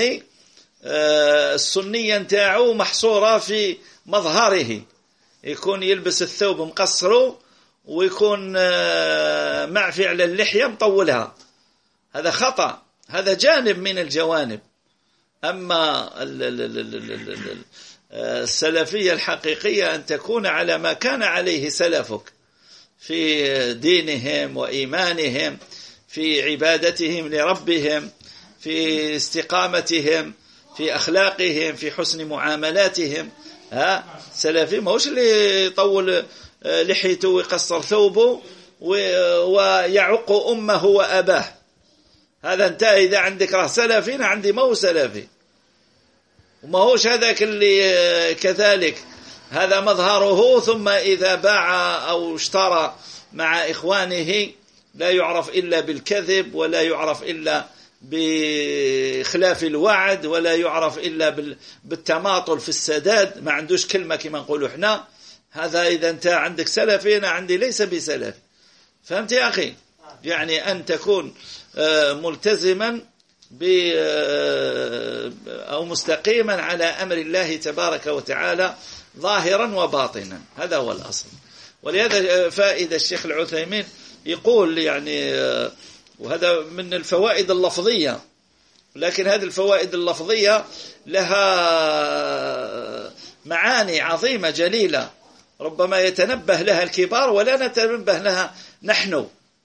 A: السنية نتاعو محصورة في مظهره، يكون يلبس الثوب مقصره ويكون معفي على اللحية مطولها. هذا خطأ، هذا جانب من الجوانب. أما السلفية الحقيقية أن تكون على ما كان عليه سلفك في دينهم وإيمانهم، في عبادتهم لربهم، في استقامتهم، في أخلاقهم، في حسن معاملاتهم. سلفي ما هوش اللي يطول لحيته ويقصر ثوبه ويعق أمه وأباه. هذا انت إذا عندك راه سلفي، أنا عندي ما هو سلفي. وما هوش هذاك اللي كذلك هذا مظهره، ثم إذا باع أو اشترى مع إخوانه لا يعرف إلا بالكذب، ولا يعرف إلا بخلاف الوعد، ولا يعرف إلا بالتماطل في السداد، ما عندوش كلمة كما نقولوا احنا. هذا إذا أنت عندك سلفي، أنا عندي ليس بسلفي. فهمت يا أخي؟ يعني أن تكون ملتزما أو مستقيما على أمر الله تبارك وتعالى ظاهرا وباطنا، هذا هو الأصل. ولهذا فائدة الشيخ العثيمين يقول يعني، وهذا من الفوائد اللفظية، لكن هذه الفوائد اللفظية لها معاني عظيمة جليلة. ربما يتنبه لها الكبار ولا نتنبه لها نحن.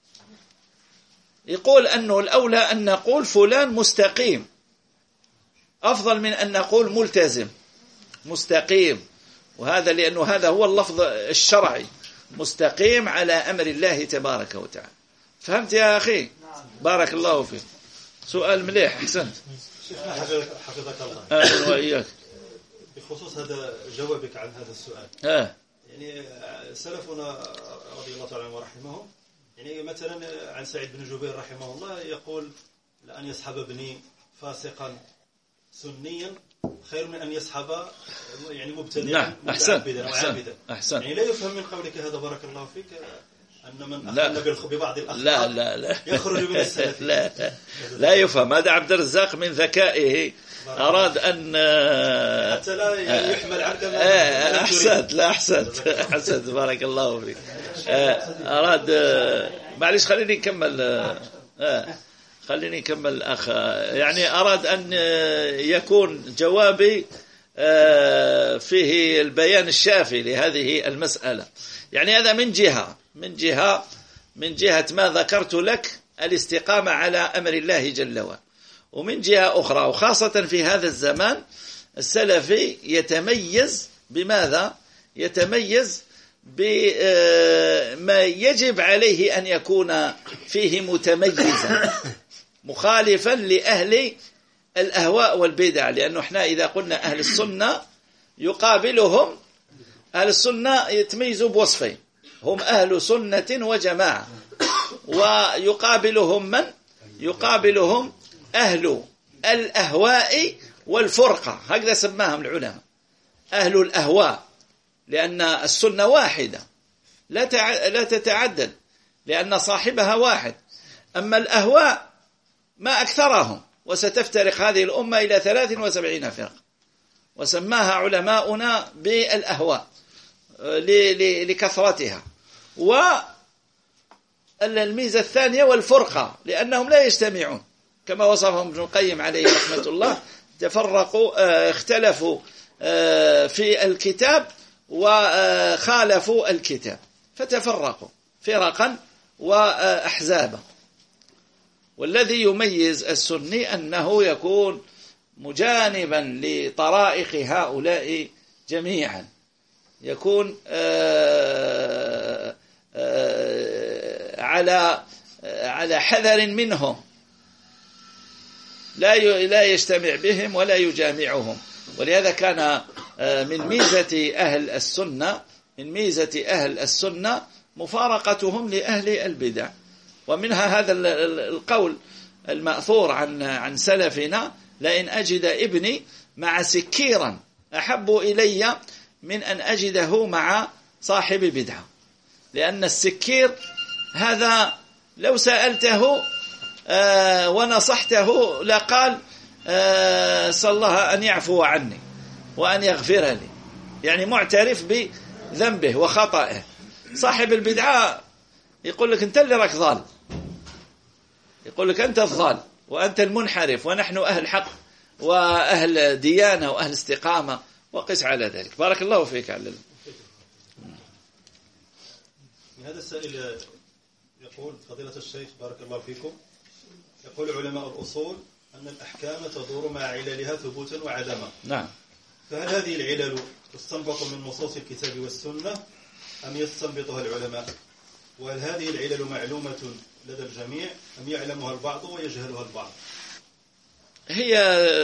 A: يقول أنه الأولى أن نقول فلان مستقيم أفضل من أن نقول ملتزم مستقيم، وهذا لأنه هذا هو اللفظ الشرعي، مستقيم على أمر الله تبارك وتعالى. فهمت يا أخي؟ بارك الله فيك. سؤال مليح، أحسنت.
D: شيخنا حفظك الله.
A: أهلا وإياك.
D: بخصوص هذا جوابك عن هذا السؤال. يعني سلفنا رضي الله تعالى عنهم ورحمهم، يعني مثلا عن سعيد بن جبير رحمه الله يقول: لأن يصحب ابني فاسقا سنيا خير من أن يصحب يعني مبتدعا متعبدا وعابدا.
A: أحسن.
D: يعني لا يفهم من قولك هذا بارك الله فيك أن من أخذ ببعض الأخطاء
A: لا
D: يخرج من السلف.
A: لا يفهم. هذا عبد الرزاق من ذكائه أراد أن
D: حتى لا يحمل عنك.
A: أحسنت بارك الله فيك. أراد معلش خليني نكمل أخ. يعني أراد أن يكون جوابي فيه البيان الشافي لهذه المسألة. يعني هذا من جهة ما ذكرت لك الاستقامة على أمر الله جل وعلا، ومن جهة أخرى وخاصة في هذا الزمان السلفي يتميز بماذا؟ يتميز بما يجب عليه أن يكون فيه متميزا مخالفا لأهل الأهواء والبدع. لأنه احنا إذا قلنا أهل السنة يقابلهم أهل السنة يتميزوا بوصفين: هم أهل سنة وجماعة. ويقابلهم من؟ يقابلهم أهل الأهواء والفرقة، هكذا سماهم العلماء، أهل الأهواء، لأن السنة واحدة لا تتعدد لأن صاحبها واحد. أما الأهواء ما أكثرهم، وستفترق هذه الأمة إلى 73 فرقة، وسماها علماؤنا بالأهواء لكثرتها. والميزة الثانية والفرقة، لأنهم لا يجتمعون كما وصفهم ابن القيم عليه رحمة الله، اختلفوا في الكتاب وخالفوا الكتاب فتفرقوا فرقا وأحزابا. والذي يميز السني أنه يكون مجانبا لطرائق هؤلاء جميعا، يكون على حذر منهم، لا يجتمع بهم ولا يجامعهم. ولهذا كان من ميزة أهل السنة مفارقتهم لأهل البدع. ومنها هذا القول المأثور عن سلفنا: لئن أجد ابني مع سكيرا أحب إلي من أن أجده مع صاحب بدعة. لأن السكير هذا لو سألته ونصحته لقال صلى الله أن يعفو عني وأن يغفر لي، يعني معترف بذنبه وخطئه. صاحب البدعة يقول لك أنت اللي راك ضال، يقول لك أنت الضال وأنت المنحرف، ونحن أهل حق وأهل ديانة وأهل استقامة، وقس على ذلك. بارك الله فيك. علم
D: هذا السائل يقول: فضيلة الشيخ بارك الله فيكم، يقول علماء الأصول أن الأحكام تدور مع عللها ثبوتا وعدما.
A: نعم.
D: فهل هذه العلل تستنبط من نصوص الكتاب والسنة أم يستنبطها العلماء؟ وهل هذه العلل معلومة لدى الجميع أم يعلمها البعض ويجهلها البعض؟
A: هي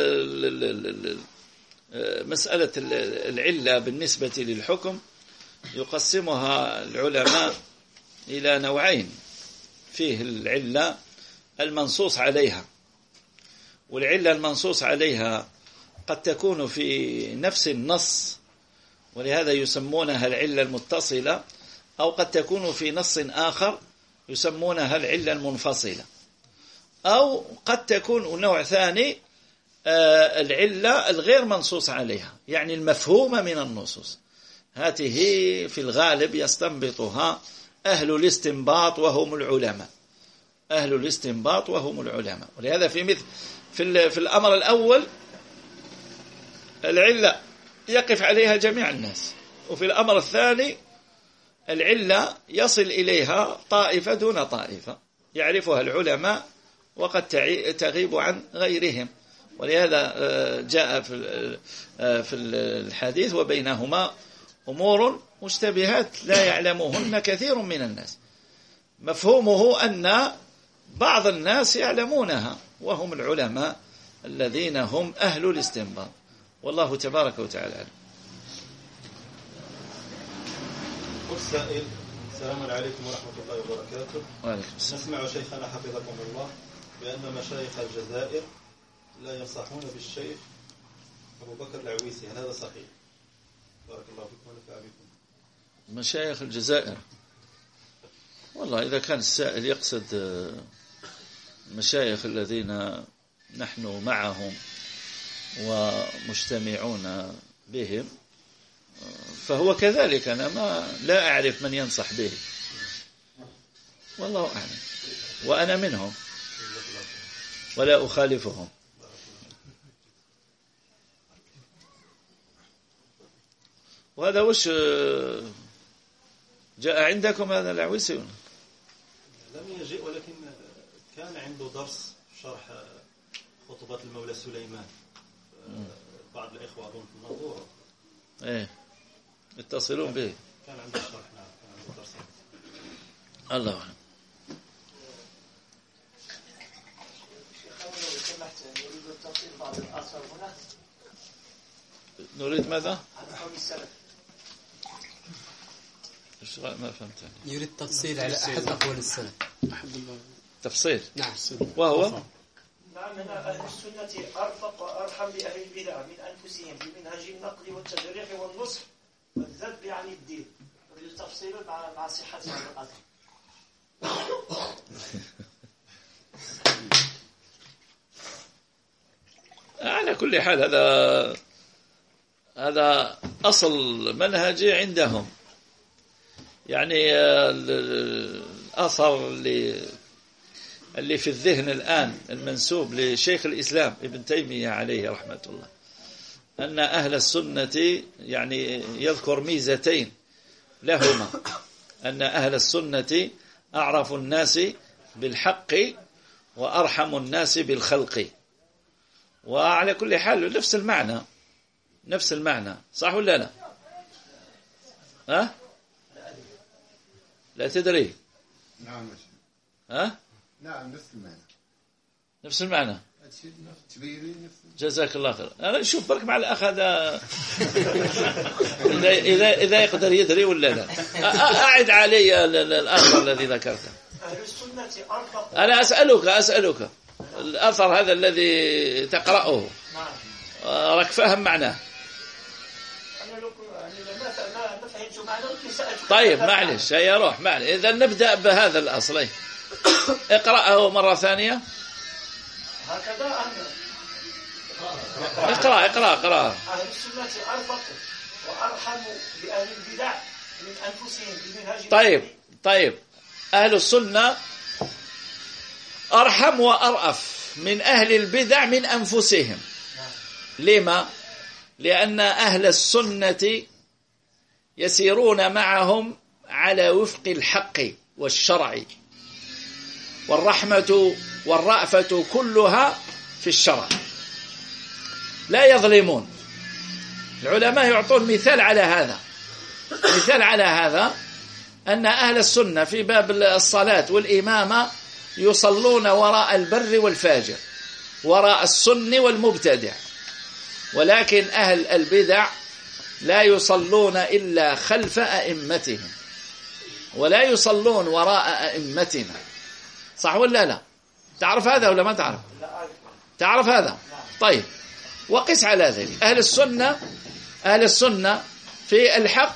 A: مسألة العلة بالنسبة للحكم يقسمها العلماء إلى نوعين: فيه العلة المنصوص عليها، والعلة المنصوص عليها قد تكون في نفس النص ولهذا يسمونها العلة المتصلة، أو قد تكون في نص آخر يسمونها العلة المنفصلة، أو قد تكون نوع ثاني العلة الغير منصوص عليها، يعني المفهومة من النصوص. هذه في الغالب يستنبطها أهل الاستنباط وهم العلماء، أهل الاستنباط وهم العلماء. ولهذا في الأمر الأول العلة يقف عليها جميع الناس، وفي الأمر الثاني العلة يصل إليها طائفة دون طائفة يعرفها العلماء وقد تغيب عن غيرهم، ولهذا جاء في الحديث وبينهما أمور مشتبهات لا يعلمهن كثير من الناس، مفهومه أن بعض الناس يعلمونها وهم العلماء الذين هم أهل الاستنباط، والله تبارك وتعالى أعلم.
D: والسائل: السلام عليكم ورحمة الله وبركاته.
A: وعليكم السلام.
D: نسمع شيخنا حفظكم الله بأن مشايخ الجزائر لا ينصحون بالشيخ أبو بكر العويسي، هل هذا صحيح؟ بارك الله فيكم ونفع بكم.
A: مشايخ الجزائر، والله إذا كان السائل يقصد مشايخ الذين نحن معهم ومجتمعون بهم فهو كذلك، أنا لا أعرف من ينصح به، والله أعلم، وأنا منهم ولا أخالفهم. وهذا وش جاء عندكم هذا العويسي؟
D: لم يجئ، ولكن كان عنده درس شرح خطبة المولى سليمان، بعض الإخوة أظن في الناظورة
A: إيه يتصلون به،
D: كان عنده شرح. نعم كان عنده درس.
A: الله أعلم.
E: نريد التفصيل بعض الآثار هنا.
A: نريد ماذا؟
E: عن قول السلف.
A: ما فهمت.
C: يريد تفصيل على أحد أقوال السلف.
A: تفصيل.
C: نعم.
A: وهو
E: نعم، هنا أهل السنة أرفق وأرحم بأهل البدع من أنفسهم بمنهج النقد والتجريح والنصح والذب عن الدين. نريد تفصيل مع صحة هذا الأثر.
A: على كل حال هذا أصل منهجي عندهم، يعني الأثر اللي في الذهن الآن المنسوب لشيخ الإسلام ابن تيمية عليه رحمة الله، أن أهل السنة يعني يذكر ميزتين لهما، أن أهل السنة أعرف الناس بالحق وأرحم الناس بالخلق. وعلى كل حال نفس المعنى، صح ولا لا؟ ها؟ لا تدري؟
F: نعم.
A: ها؟
F: نعم
A: نفس المعنى. جزاك الله خير. أنا نشوف برك مع الأخ هذا إذا يقدر يدري ولا لا. أعد علي الأثر الذي ذكرته. أنا أسألك الأثر هذا الذي تقرأه راك فاهم معناه؟ طيب معلش هيا روح معلش. إذا نبدأ بهذا الأصل، اقرأه مرة ثانية.
E: هكذا
A: اقرأ.
E: أهل السنة أرفق وأرحم بأهل البدع من أنفسهم بمنهج.
A: طيب أهل السنة أرحم وأرأف من أهل البدع من أنفسهم. لما؟ لأن أهل السنة يسيرون معهم على وفق الحق والشرع، والرحمة والرأفة كلها في الشرع، لا يظلمون. العلماء يعطون مثال على هذا أن أهل السنة في باب الصلاة والإمامة يصلون وراء البر والفاجر، وراء السن والمبتدع، ولكن أهل البدع لا يصلون إلا خلف أئمتهم ولا يصلون وراء أئمتنا. صح ولا لا؟ تعرف هذا ولا ما تعرف؟ تعرف هذا؟ طيب، وقس على ذلك. أهل السنة في الحق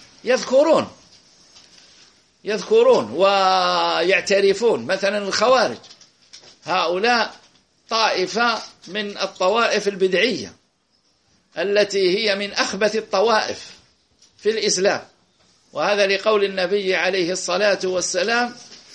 A: يذكرون ويعترفون. مثلا الخوارج هؤلاء طائفة من الطوائف البدعية التي هي من أخبث الطوائف في الإسلام، وهذا لقول النبي عليه الصلاة والسلام: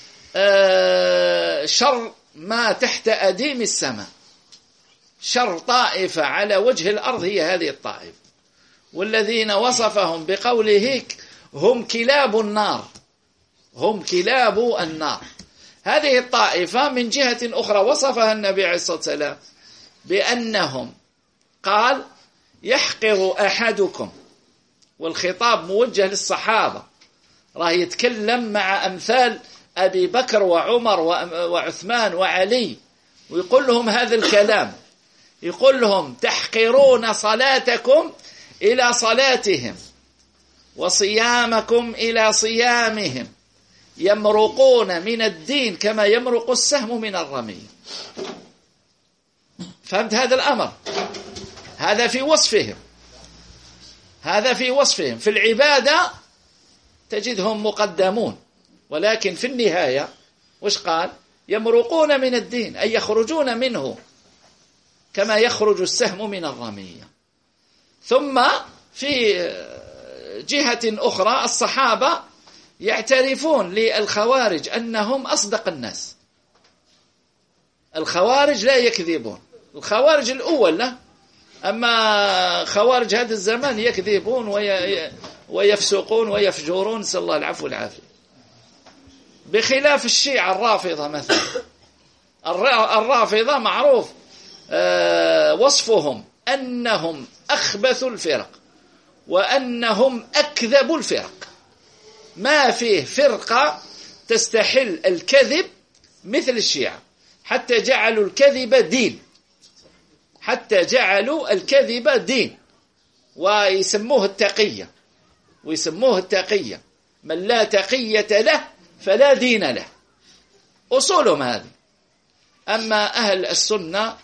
A: شر ما تحت أديم السماء، شر طائفة على وجه الأرض هي هذه الطائفة. والذين وصفهم بقوله هم كلاب النار، هم كلاب النار. هذه الطائفة من جهة أخرى وصفها النبي عليه الصلاة والسلام بأنهم قال يحقر أحدكم، والخطاب موجه للصحابة، راه يتكلم مع أمثال أبي بكر وعمر وعثمان وعلي، ويقول لهم هذا الكلام، يقول لهم تحقرون صلاتكم إلى صلاتهم وصيامكم إلى صيامهم، يمرقون من الدين كما يمرق السهم من الرمي. فهمت هذا الأمر؟ هذا في وصفهم، هذا في وصفهم. في العبادة تجدهم مقدمون، ولكن في النهاية وش قال؟ يمرقون من الدين، أي يخرجون منه كما يخرج السهم من الرمية. ثم في جهة أخرى الصحابة يعترفون للخوارج أنهم أصدق الناس. الخوارج لا يكذبون، الخوارج الأول لا، أما خوارج هذا الزمان يكذبون ويفسقون ويفجرون، نسأل الله العفو والعافية. بخلاف الشيعة الرافضة مثلا، الرافضة معروف وصفهم أنهم أخبث الفرق وأنهم أكذب الفرق، ما فيه فرقة تستحل الكذب مثل الشيعة، حتى جعلوا الكذب دين، حتى جعلوا الكذب دين، ويسموه التقية، ويسموه التقية، من لا تقية له فلا دين له، أصولهم هذه. أما أهل السنة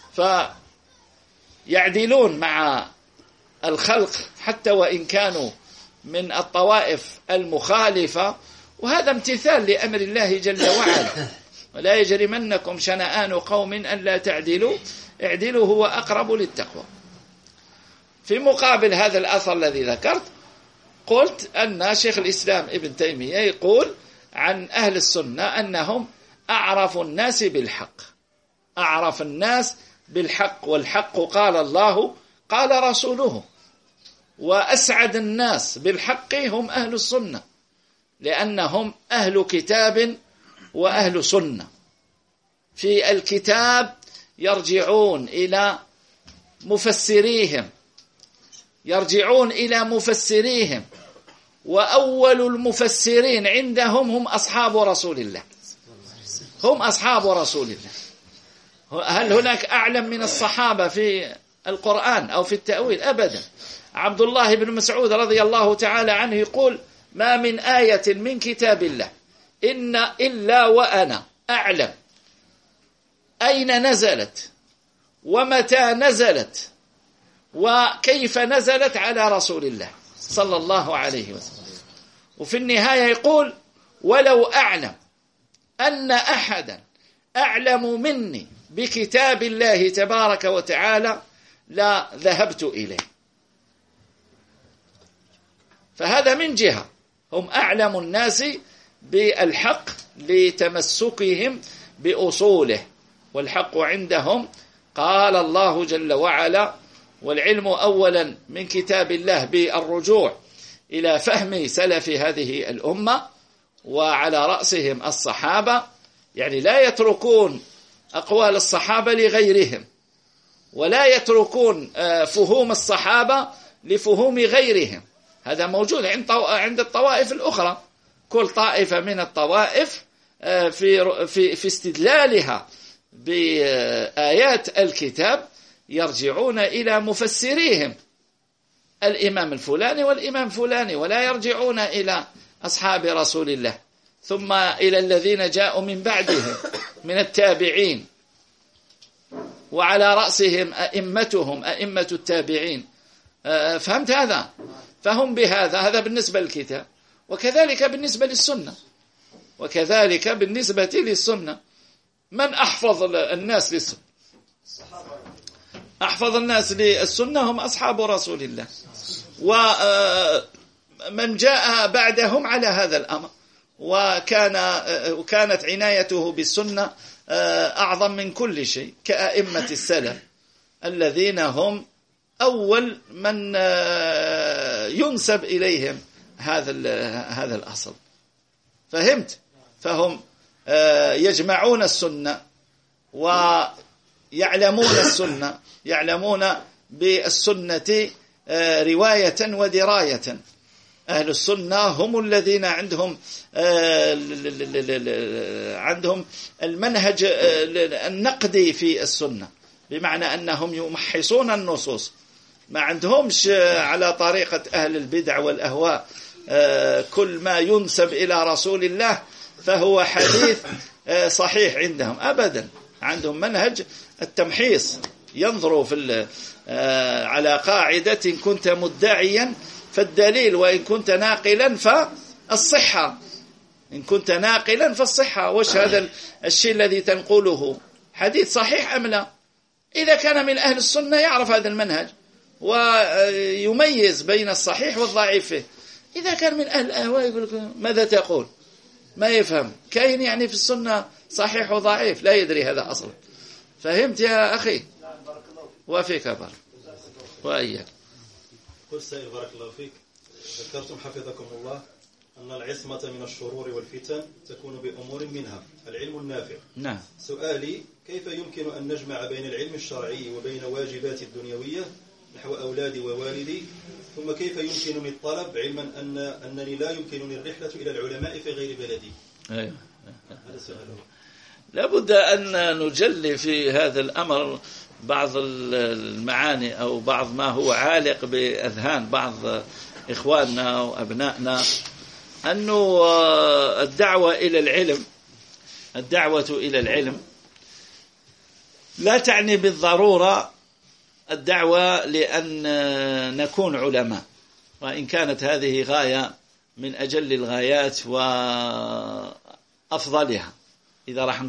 A: فيعدلون مع الخلق حتى وإن كانوا من الطوائف المخالفة، وهذا امتثال لأمر الله جل وعلا، ولا يجرمنكم شنآن قوم أن لا تعدلوا اعدلوا هو أقرب للتقوى. في مقابل هذا الأثر الذي ذكرت قلت أن شيخ الإسلام ابن تيمية يقول عن أهل السنة أنهم أعرف الناس بالحق، أعرف الناس بالحق، والحق قال الله قال رسوله، وأسعد الناس بالحق هم أهل السنة، لأنهم أهل كتاب وأهل سنة. في الكتاب يرجعون إلى مفسريهم، يرجعون إلى مفسريهم، وأول المفسرين عندهم هم أصحاب رسول الله، هم أصحاب رسول الله. هل هناك أعلم من الصحابة في القرآن أو في التأويل؟ أبدا. عبد الله بن مسعود رضي الله تعالى عنه يقول ما من آية من كتاب الله إلا وأنا أعلم أين نزلت ومتى نزلت وكيف نزلت على رسول الله صلى الله عليه وسلم. وفي النهاية يقول ولو أعلم أن أحدا أعلم مني بكتاب الله تبارك وتعالى لا ذهبت إليه. فهذا من جهة هم أعلم الناس بالحق لتمسكهم بأصوله، والحق عندهم قال الله جل وعلا، والعلم أولا من كتاب الله بالرجوع إلى فهم سلف هذه الأمة وعلى رأسهم الصحابة، يعني لا يتركون أقوال الصحابة لغيرهم، ولا يتركون فهوم الصحابة لفهوم غيرهم. هذا موجود عند الطوائف الأخرى، كل طائفة من الطوائف في استدلالها بآيات الكتاب يرجعون إلى مفسريهم، الإمام الفلاني والإمام الفلاني، ولا يرجعون إلى أصحاب رسول الله ثم إلى الذين جاءوا من بعدهم من التابعين، وعلى رأسهم أئمتهم أئمة التابعين. فهمت هذا؟ فهم بهذا، هذا بالنسبة للكتاب، وكذلك بالنسبة للسنة، وكذلك بالنسبة للسنة. من أحفظ الناس للسنة؟ أحفظ الناس للسنة هم أصحاب رسول الله، ومن جاء بعدهم على هذا الأمر، وكانت عنايته بالسنة أعظم من كل شيء، كأئمة السلف الذين هم أول من ينسب إليهم هذا الأصل. فهمت؟ فهم يجمعون السنة ويعلمون السنة، يعلمون بالسنة رواية ودراية. أهل السنة هم الذين عندهم المنهج النقدي في السنة، بمعنى أنهم يمحصون النصوص، ما عندهمش على طريقة أهل البدع والأهواء كل ما ينسب إلى رسول الله فهو حديث صحيح عندهم أبدا. عندهم منهج التمحيص، ينظروا على قاعدة إن كنت مدعيا فالدليل، وإن كنت ناقلا فالصحة. إن كنت ناقلا فالصحة، وش هذا الشيء الذي تنقله حديث صحيح أم لا؟ إذا كان من أهل السنة يعرف هذا المنهج ويميز بين الصحيح والضعيف فيه. إذا كان من أهل الأهواء يقول لك ماذا تقول، ما يفهم، كاين يعني في السنة صحيح وضعيف، لا يدري هذا أصلا. فهمت يا أخي؟ وفيك بارك وإياك.
D: قل سائل بارك الله فيك، ذكرتم حفظكم الله أن العصمة من الشرور والفتن تكون بأمور منها العلم النافع.
A: نعم.
D: سؤالي: كيف يمكن أن نجمع بين العلم الشرعي وبين واجبات الدنيوية نحو أولادي ووالدي؟ ثم كيف يمكنني الطلب علما أنني لا يمكنني الرحلة إلى العلماء في غير بلدي؟
A: أيوة.
D: هذا سؤاله.
A: لابد أن نجلي في هذا الأمر بعض المعاني أو بعض ما هو عالق بأذهان بعض إخواننا وأبنائنا، أنه الدعوة إلى العلم لا تعني بالضرورة الدعوة لأن نكون علماء، وإن كانت هذه غاية من أجل الغايات وأفضلها، إذا راح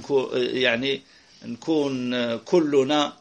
A: نكون كلنا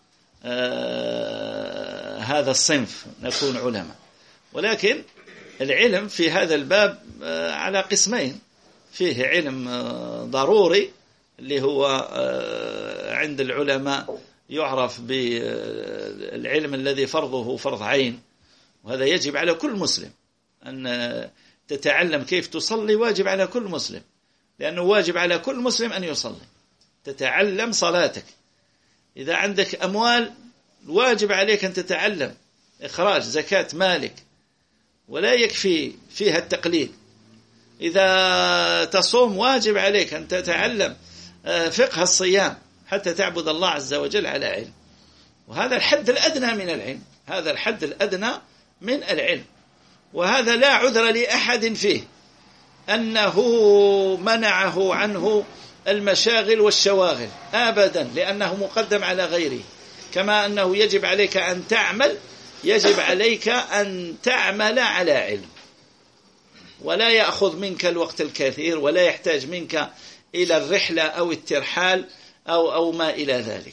A: هذا الصنف نكون علماء. ولكن العلم في هذا الباب على قسمين: فيه علم ضروري اللي هو عند العلماء يعرف بالعلم الذي فرضه فرض عين، وهذا يجب على كل مسلم أن تتعلم كيف تصلي، واجب على كل مسلم، لأنه واجب على كل مسلم أن يصلي. تتعلم صلاتك. إذا عندك أموال واجب عليك أن تتعلم إخراج زكاة مالك، ولا يكفي فيها التقليد. إذا تصوم واجب عليك أن تتعلم فقه الصيام حتى تعبد الله عز وجل على علم، وهذا الحد الأدنى من العلم. هذا الحد الأدنى من العلم، وهذا لا عذر لأحد فيه أنه منعه عنه المشاغل والشواغل أبدا، لأنه مقدم على غيره. كما أنه يجب عليك أن تعمل، يجب عليك أن تعمل على علم، ولا يأخذ منك الوقت الكثير، ولا يحتاج منك إلى الرحلة أو الترحال أو ما إلى ذلك.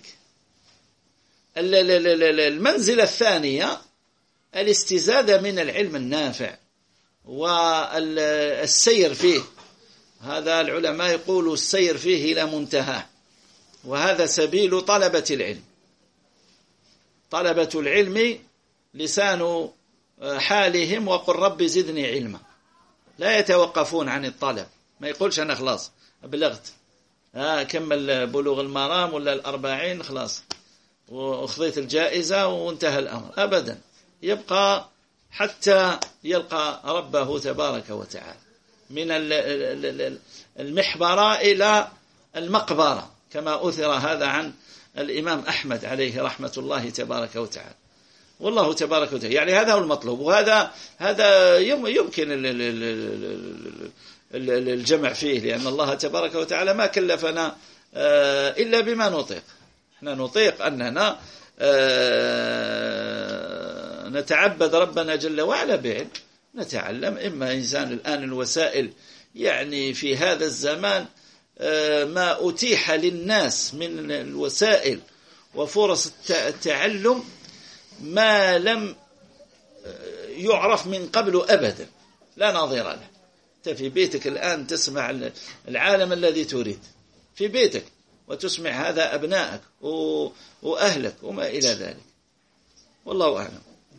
A: المنزلة الثانية الاستزادة من العلم النافع والسير فيه. هذا العلماء يقولوا السير فيه إلى منتهى، وهذا سبيل طلبة العلم. طلبة العلم لسان حالهم وقل رب زدني علما، لا يتوقفون عن الطلب. ما يقولش أنا خلاص بلغت كمل بلوغ المرام ولا 40 خلاص وأخذت الجائزة وانتهى الأمر، أبدا. يبقى حتى يلقى ربه تبارك وتعالى، من المحبرة إلى المقبرة، كما أثر هذا عن الإمام أحمد عليه رحمة الله تبارك وتعالى. والله تبارك وتعالى يعني هذا هو المطلوب، وهذا يمكن الجمع فيه، لأن الله تبارك وتعالى ما كلفنا إلا بما نطيق. احنا نطيق أننا نتعبد ربنا جل وعلا بعلم، نتعلم. إما إنسان الآن الوسائل يعني في هذا الزمان ما أتيح للناس من الوسائل وفرص التعلم ما لم يعرف من قبل أبدا، لا نظير له. أنت في بيتك الآن تسمع العالم الذي تريد في بيتك، وتسمع هذا أبنائك وأهلك وما إلى ذلك. والله أعلم.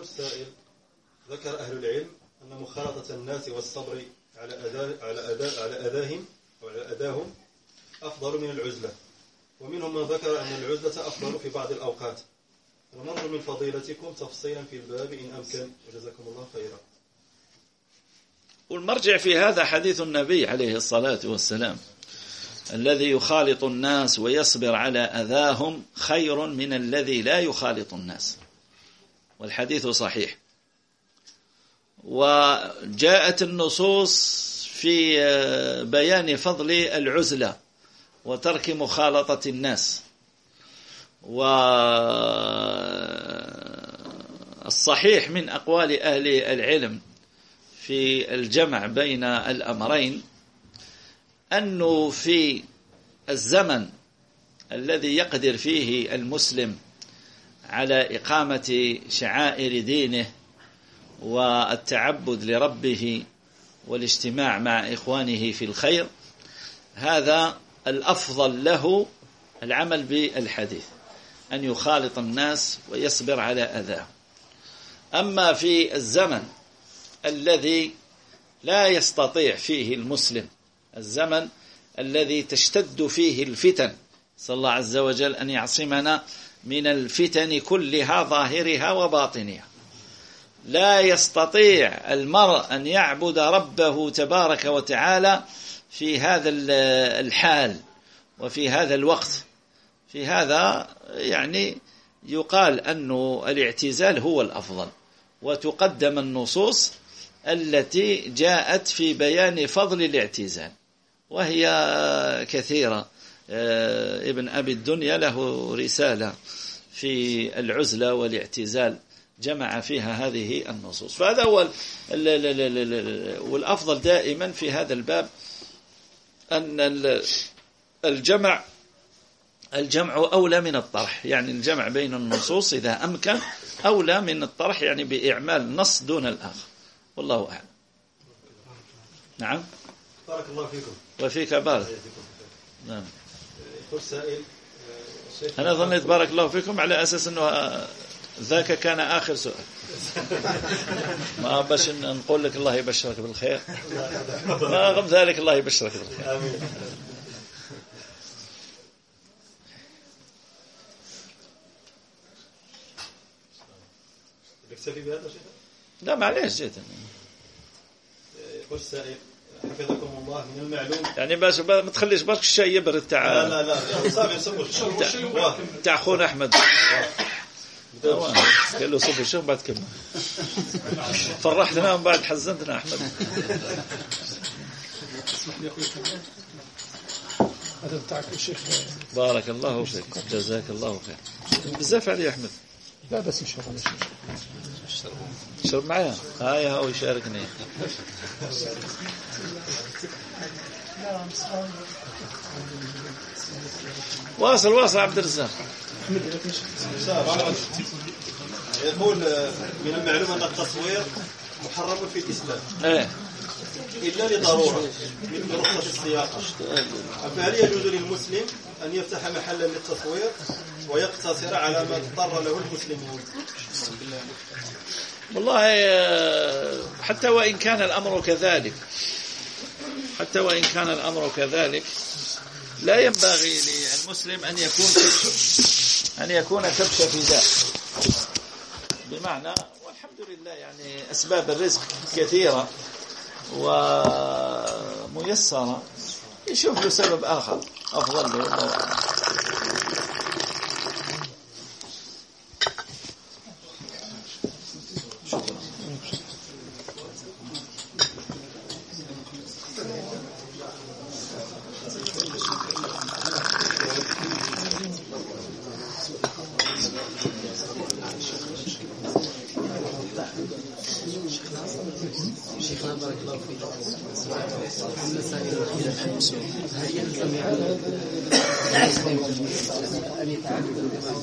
D: يقول السائل: ذكر أهل العلم أن مخالطة الناس والصبر على أذاهم أو على أذاهم أفضل من العزلة، ومنهم من ذكر أن العزلة أفضل في بعض الأوقات. ونرجو من فضيلتكم تفصيلا في الباب إن أمكن، وجزاكم الله خيرا.
A: والمرجع في هذا حديث النبي عليه الصلاة والسلام: الذي يخالط الناس ويصبر على أذاهم خير من الذي لا يخالط الناس. والحديث صحيح. وجاءت النصوص في بيان فضل العزلة وترك مخالطة الناس. والصحيح من أقوال أهل العلم في الجمع بين الأمرين أنه في الزمن الذي يقدر فيه المسلم على إقامة شعائر دينه والتعبد لربه والاجتماع مع إخوانه في الخير، هذا الأفضل له العمل بالحديث، أن يخالط الناس ويصبر على أذاهم. أما في الزمن الذي لا يستطيع فيه المسلم، الزمن الذي تشتد فيه الفتن، صلى الله عز وجل أن يعصمنا من الفتن كلها ظاهرها وباطنها، لا يستطيع المرء أن يعبد ربه تبارك وتعالى في هذا الحال وفي هذا الوقت. في هذا يعني يقال أنه الاعتزال هو الأفضل، وتقدم النصوص التي جاءت في بيان فضل الاعتزال، وهي كثيرة. ابن أبي الدنيا له رسالة في العزلة والاعتزال جمع فيها هذه النصوص. فهذا هو والأفضل دائما في هذا الباب أن الجمع أولى من الطرح، يعني الجمع بين النصوص إذا أمكن أولى من الطرح، يعني بإعمال نص دون الآخر. والله أعلم. نعم.
D: بارك الله فيكم.
A: وفيك بارك. نعم.
D: يقول سائل:
A: أنا ظنيت بارك الله فيكم على أساس أنه ذاك كان آخر سؤال، ما باش نقول لك الله يبشرك بالخير، ما غم ذلك الله يبشرك بالخير.
D: آمين. نكتفي بهذا شيخ؟
A: لا معليش جيت.
D: يقول السائل: حفظكم الله، من المعلوم
A: يعني باش ما تخليش برك الشاي يبرد تاع
D: لا صافي نصبوا
A: تاع خونا أحمد. قال له صب الشيخ بعد كمل. فرحتنا ومن بعد حزنتنا أحمد.
B: هذا بتاعك الشيخ.
A: بارك الله فيك، جزاك الله خير. بزاف علي أحمد.
B: لا بس يشرب على الشيخ.
A: شرب معايا. هاي هو يشاركني. واصل عبد الرزاق.
D: يقول: من المعلوم أن التصوير محرم في الإسلام إلا لضرورة مثل رخصة السياقة، فهل يجوز للمسلم أن يفتح محلا للتصوير ويقتصر على ما اضطر له المسلمون؟
A: والله حتى وإن كان الأمر كذلك لا ينبغي للمسلم أن يكون كبش فداء، بمعنى والحمد لله يعني أسباب الرزق كثيرة وميسرة، يشوف له سبب آخر أفضل له.
C: شيخنا بارك الله فيك. المسائل الخلافية هل يلزم أن يتعدد